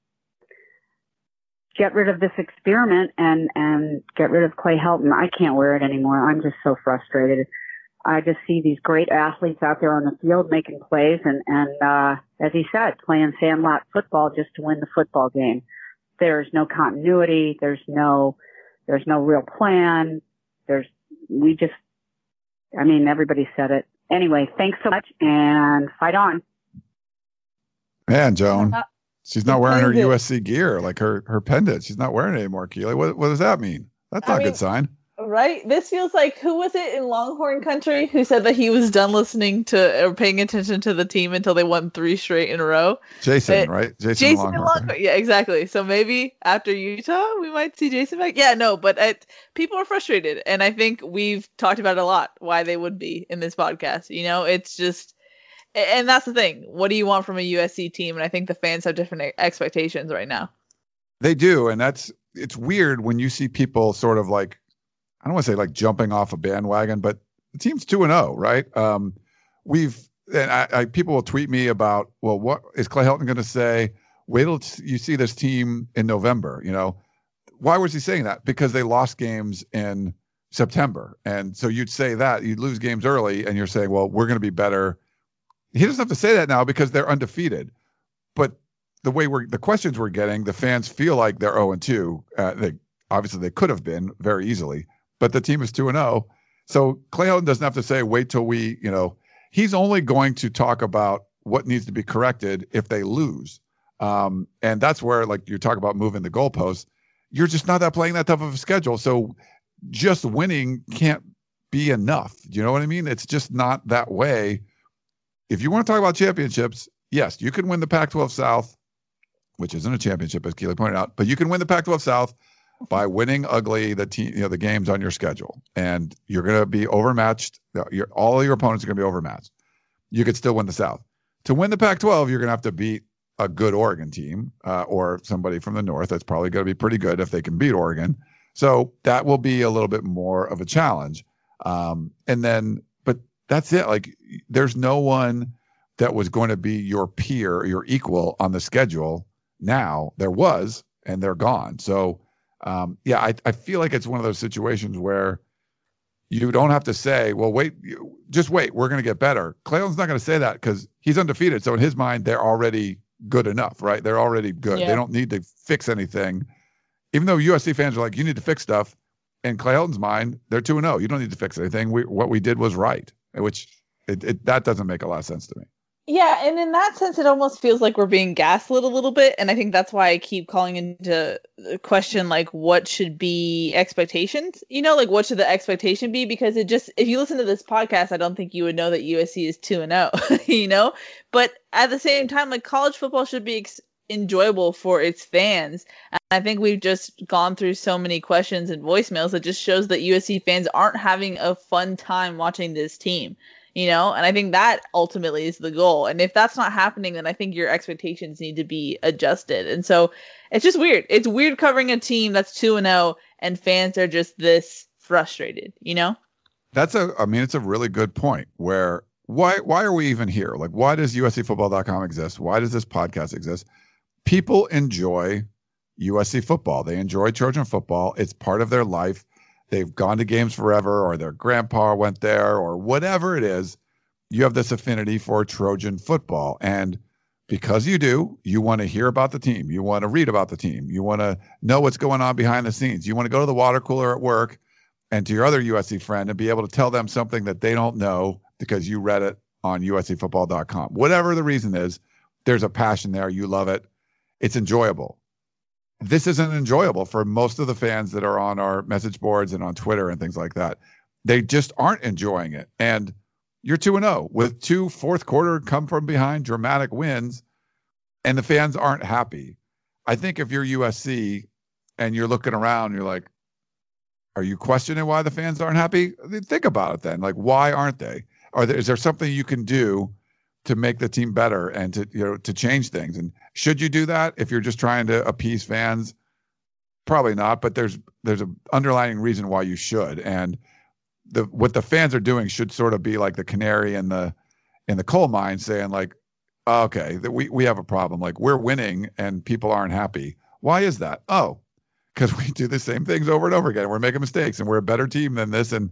get rid of this experiment and get rid of Clay Helton. I can't wear it anymore. I'm just so frustrated. I just see these great athletes out there on the field making plays and as he said, playing sandlot football just to win the football game. There's no continuity. There's no real plan. Everybody said it. Anyway, thanks so much and fight on. Man, Joan, she's not wearing her USC gear, like her pendant. She's not wearing it anymore, Keely. What does that mean? That's not a good sign. Right? This feels like, who was it in Longhorn country who said that he was done listening to or paying attention to the team until they won 3 straight in a row? Jason, right? Jason Longhorn. Yeah, exactly. So maybe after Utah, we might see Jason back. Yeah, no, but people are frustrated. And I think we've talked about it a lot, why they would be in this podcast. It's just, and that's the thing. What do you want from a USC team? And I think the fans have different expectations right now. They do. And it's weird when you see people sort of like, I don't want to say like jumping off a bandwagon, but the team's 2-0, right? People will tweet me about, well, what is Clay Helton going to say? Wait till you see this team in November. Why was he saying that? Because they lost games in September. And so you'd say that you'd lose games early and you're saying, well, we're going to be better. He doesn't have to say that now because they're undefeated, but the way the questions we're getting, the fans feel like they're 0-2. Obviously they could have been very easily. But the team is 2-0. So Clay Helton doesn't have to say, wait till he's only going to talk about what needs to be corrected if they lose. And that's where, like, you talk about moving the goalposts. You're just not playing that tough of a schedule. So just winning can't be enough. Do you know what I mean? It's just not that way. If you want to talk about championships, yes, you can win the Pac-12 South, which isn't a championship, as Keely pointed out, but you can win the Pac-12 South by winning ugly the games on your schedule, and you're going to be overmatched. All of your opponents are going to be overmatched. You could still win the South. To win the Pac-12, you're going to have to beat a good Oregon team or somebody from the North. That's probably going to be pretty good if they can beat Oregon. So that will be a little bit more of a challenge. But that's it. Like, there's no one that was going to be your peer, your equal on the schedule. Now there was, and they're gone. So I feel like it's one of those situations where You don't have to say, well, wait, just wait. We're going to get better. Clay Helton's not going to say that because he's undefeated. So in his mind, they're already good enough, right? They're already good. Yeah. They don't need to fix anything. Even though USC fans are like, you need to fix stuff. In Clay Helton's mind, they're 2-0. You don't need to fix anything. What we did was right, which that doesn't make a lot of sense to me. Yeah, and in that sense, it almost feels like we're being gaslit a little bit, and I think that's why I keep calling into question, like, what should be expectations? Like, what should the expectation be? Because if you listen to this podcast, I don't think you would know that USC is 2-0, But at the same time, like, college football should be enjoyable for its fans. And I think we've just gone through so many questions and voicemails that just shows that USC fans aren't having a fun time watching this team. And I think that ultimately is the goal. And if that's not happening, then I think your expectations need to be adjusted. And so it's just weird. It's weird covering a team that's 2-0 and fans are just this frustrated, It's a really good point where why are we even here? Like, why does USCfootball.com exist? Why does this podcast exist? People enjoy USC football. They enjoy Trojan football. It's part of their life. They've gone to games forever, or their grandpa went there, or whatever it is. You have this affinity for Trojan football. And because you do, you want to hear about the team. You want to read about the team. You want to know what's going on behind the scenes. You want to go to the water cooler at work and to your other USC friend and be able to tell them something that they don't know because you read it on USCfootball.com. Whatever the reason is, there's a passion there. You love it. It's enjoyable. This isn't enjoyable for most of the fans that are on our message boards and on Twitter and things like that. They just aren't enjoying it. And you're 2-0 with 2 fourth quarter come from behind dramatic wins, and the fans aren't happy. I think if you're USC and you're looking around, you're like, are you questioning why the fans aren't happy? Think about it then. Like, why aren't they? Is there something you can do to make the team better and to change things? And should you do that if you're just trying to appease fans? Probably not, but there's an underlying reason why you should. And what the fans are doing should sort of be like the canary in the coal mine, saying like, oh, okay, we have a problem. Like, we're winning and people aren't happy. Why is that? Oh, because we do the same things over and over again. We're making mistakes and we're a better team than this. And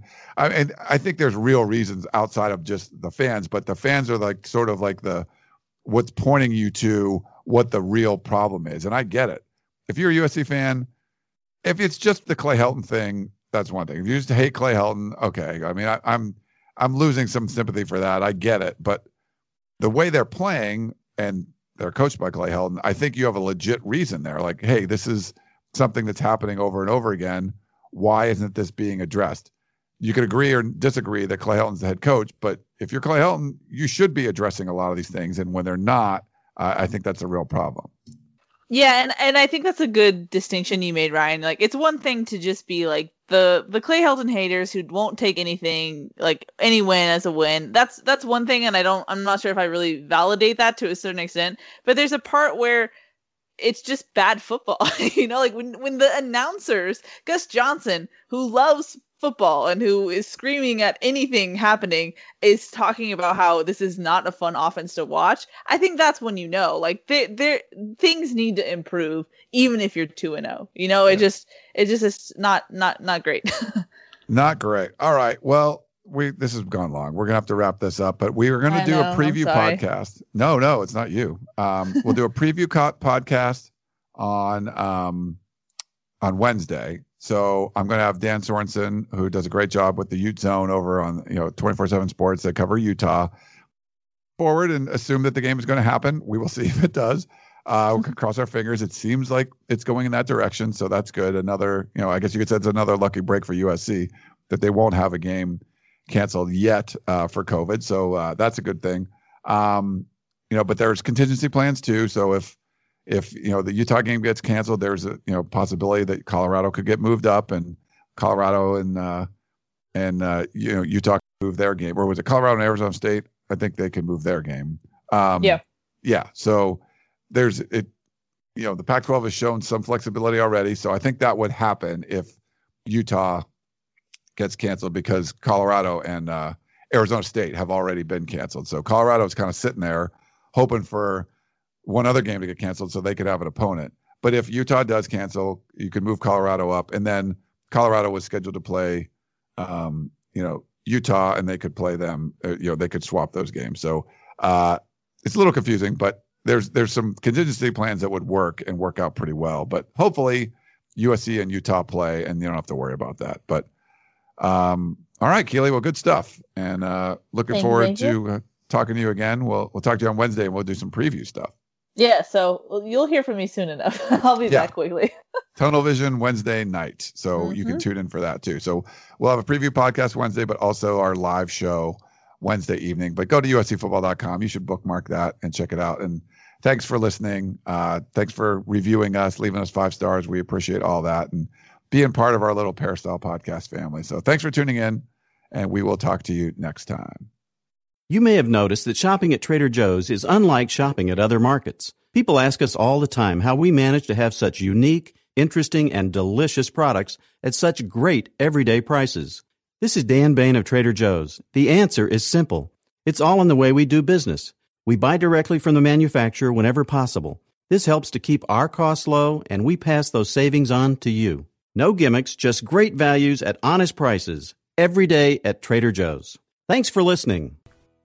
I think there's real reasons outside of just the fans, but the fans are like sort of like what's pointing you to what the real problem is. And I get it. If you're a USC fan, if it's just the Clay Helton thing, that's one thing. If you just hate Clay Helton, okay. I mean, I'm losing some sympathy for that. I get it. But the way they're playing and they're coached by Clay Helton, I think you have a legit reason there. Like, hey, this is something that's happening over and over again. Why isn't this being addressed? You could agree or disagree that Clay Helton's the head coach, but if you're Clay Helton, you should be addressing a lot of these things. And when they're not, I think that's a real problem. Yeah, and I think that's a good distinction you made, Ryan. Like, it's one thing to just be like the Clay Helton haters who won't take anything, like any win as a win. That's one thing, and I'm not sure if I really validate that to a certain extent. But there's a part where it's just bad football, like when the announcers, Gus Johnson, who loves football and who is screaming at anything happening, is talking about how this is not a fun offense to watch. I think that's when like things need to improve, even if you're 2-0. It just is not great. Not great. All right. Well, this has gone long. We're gonna have to wrap this up, but we are gonna do a preview podcast. No, it's not you. We'll do a preview podcast on Wednesday. So I'm going to have Dan Sorensen, who does a great job with the Ute Zone over on 24/7 Sports that cover Utah, forward and assume that the game is going to happen. We will see if it does. We can cross our fingers. It seems like it's going in that direction, so that's good. Another, I guess you could say it's another lucky break for USC that they won't have a game canceled yet for COVID. So that's a good thing. But there's contingency plans too. So if the Utah game gets canceled, there's a possibility that Colorado could get moved up, and Colorado and Utah could move their game. Or was it Colorado and Arizona State? I think they could move their game. Yeah. So there's it. The Pac-12 has shown some flexibility already. So I think that would happen if Utah gets canceled, because Colorado and Arizona State have already been canceled. So Colorado is kind of sitting there hoping for one other game to get canceled so they could have an opponent. But if Utah does cancel, you could move Colorado up. And then Colorado was scheduled to play, Utah, and they could play them. They could swap those games. So it's a little confusing, but there's some contingency plans that would work out pretty well. But hopefully USC and Utah play, and you don't have to worry about that. But all right, Keely, well, good stuff, and looking forward to talking to you again. We'll talk to you on Wednesday, and we'll do some preview stuff. Yeah, so you'll hear from me soon enough. I'll be back quickly. Tunnel Vision Wednesday night, so you can tune in for that too. So we'll have a preview podcast Wednesday, but also our live show Wednesday evening. But go to uscfootball.com. You should bookmark that and check it out. And thanks for listening. Thanks for reviewing us, leaving us 5 stars. We appreciate all that and being part of our little Peristyle podcast family. So thanks for tuning in, and we will talk to you next time. You may have noticed that shopping at Trader Joe's is unlike shopping at other markets. People ask us all the time how we manage to have such unique, interesting, and delicious products at such great everyday prices. This is Dan Bain of Trader Joe's. The answer is simple. It's all in the way we do business. We buy directly from the manufacturer whenever possible. This helps to keep our costs low, and we pass those savings on to you. No gimmicks, just great values at honest prices. Every day at Trader Joe's. Thanks for listening.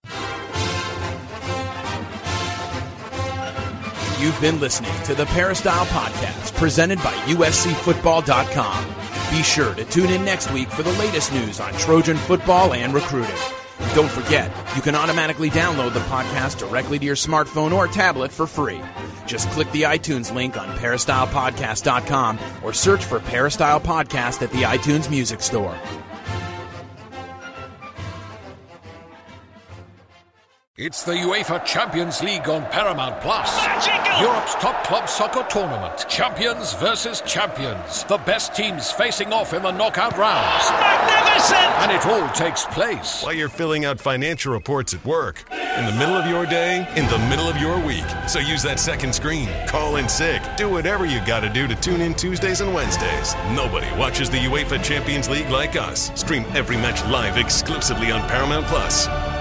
You've been listening to the Peristyle Podcast, presented by USCFootball.com. Be sure to tune in next week for the latest news on Trojan football and recruiting. And don't forget, you can automatically download the podcast directly to your smartphone or tablet for free. Just click the iTunes link on PeristylePodcast.com or search for Peristyle Podcast at the iTunes Music Store. It's the UEFA Champions League on Paramount Plus. Europe's top club soccer tournament. Champions versus champions. The best teams facing off in the knockout rounds. Magnificent! And it all takes place while you're filling out financial reports at work. In the middle of your day, in the middle of your week. So use that second screen. Call in sick. Do whatever you gotta do to tune in Tuesdays and Wednesdays. Nobody watches the UEFA Champions League like us. Stream every match live exclusively on Paramount Plus.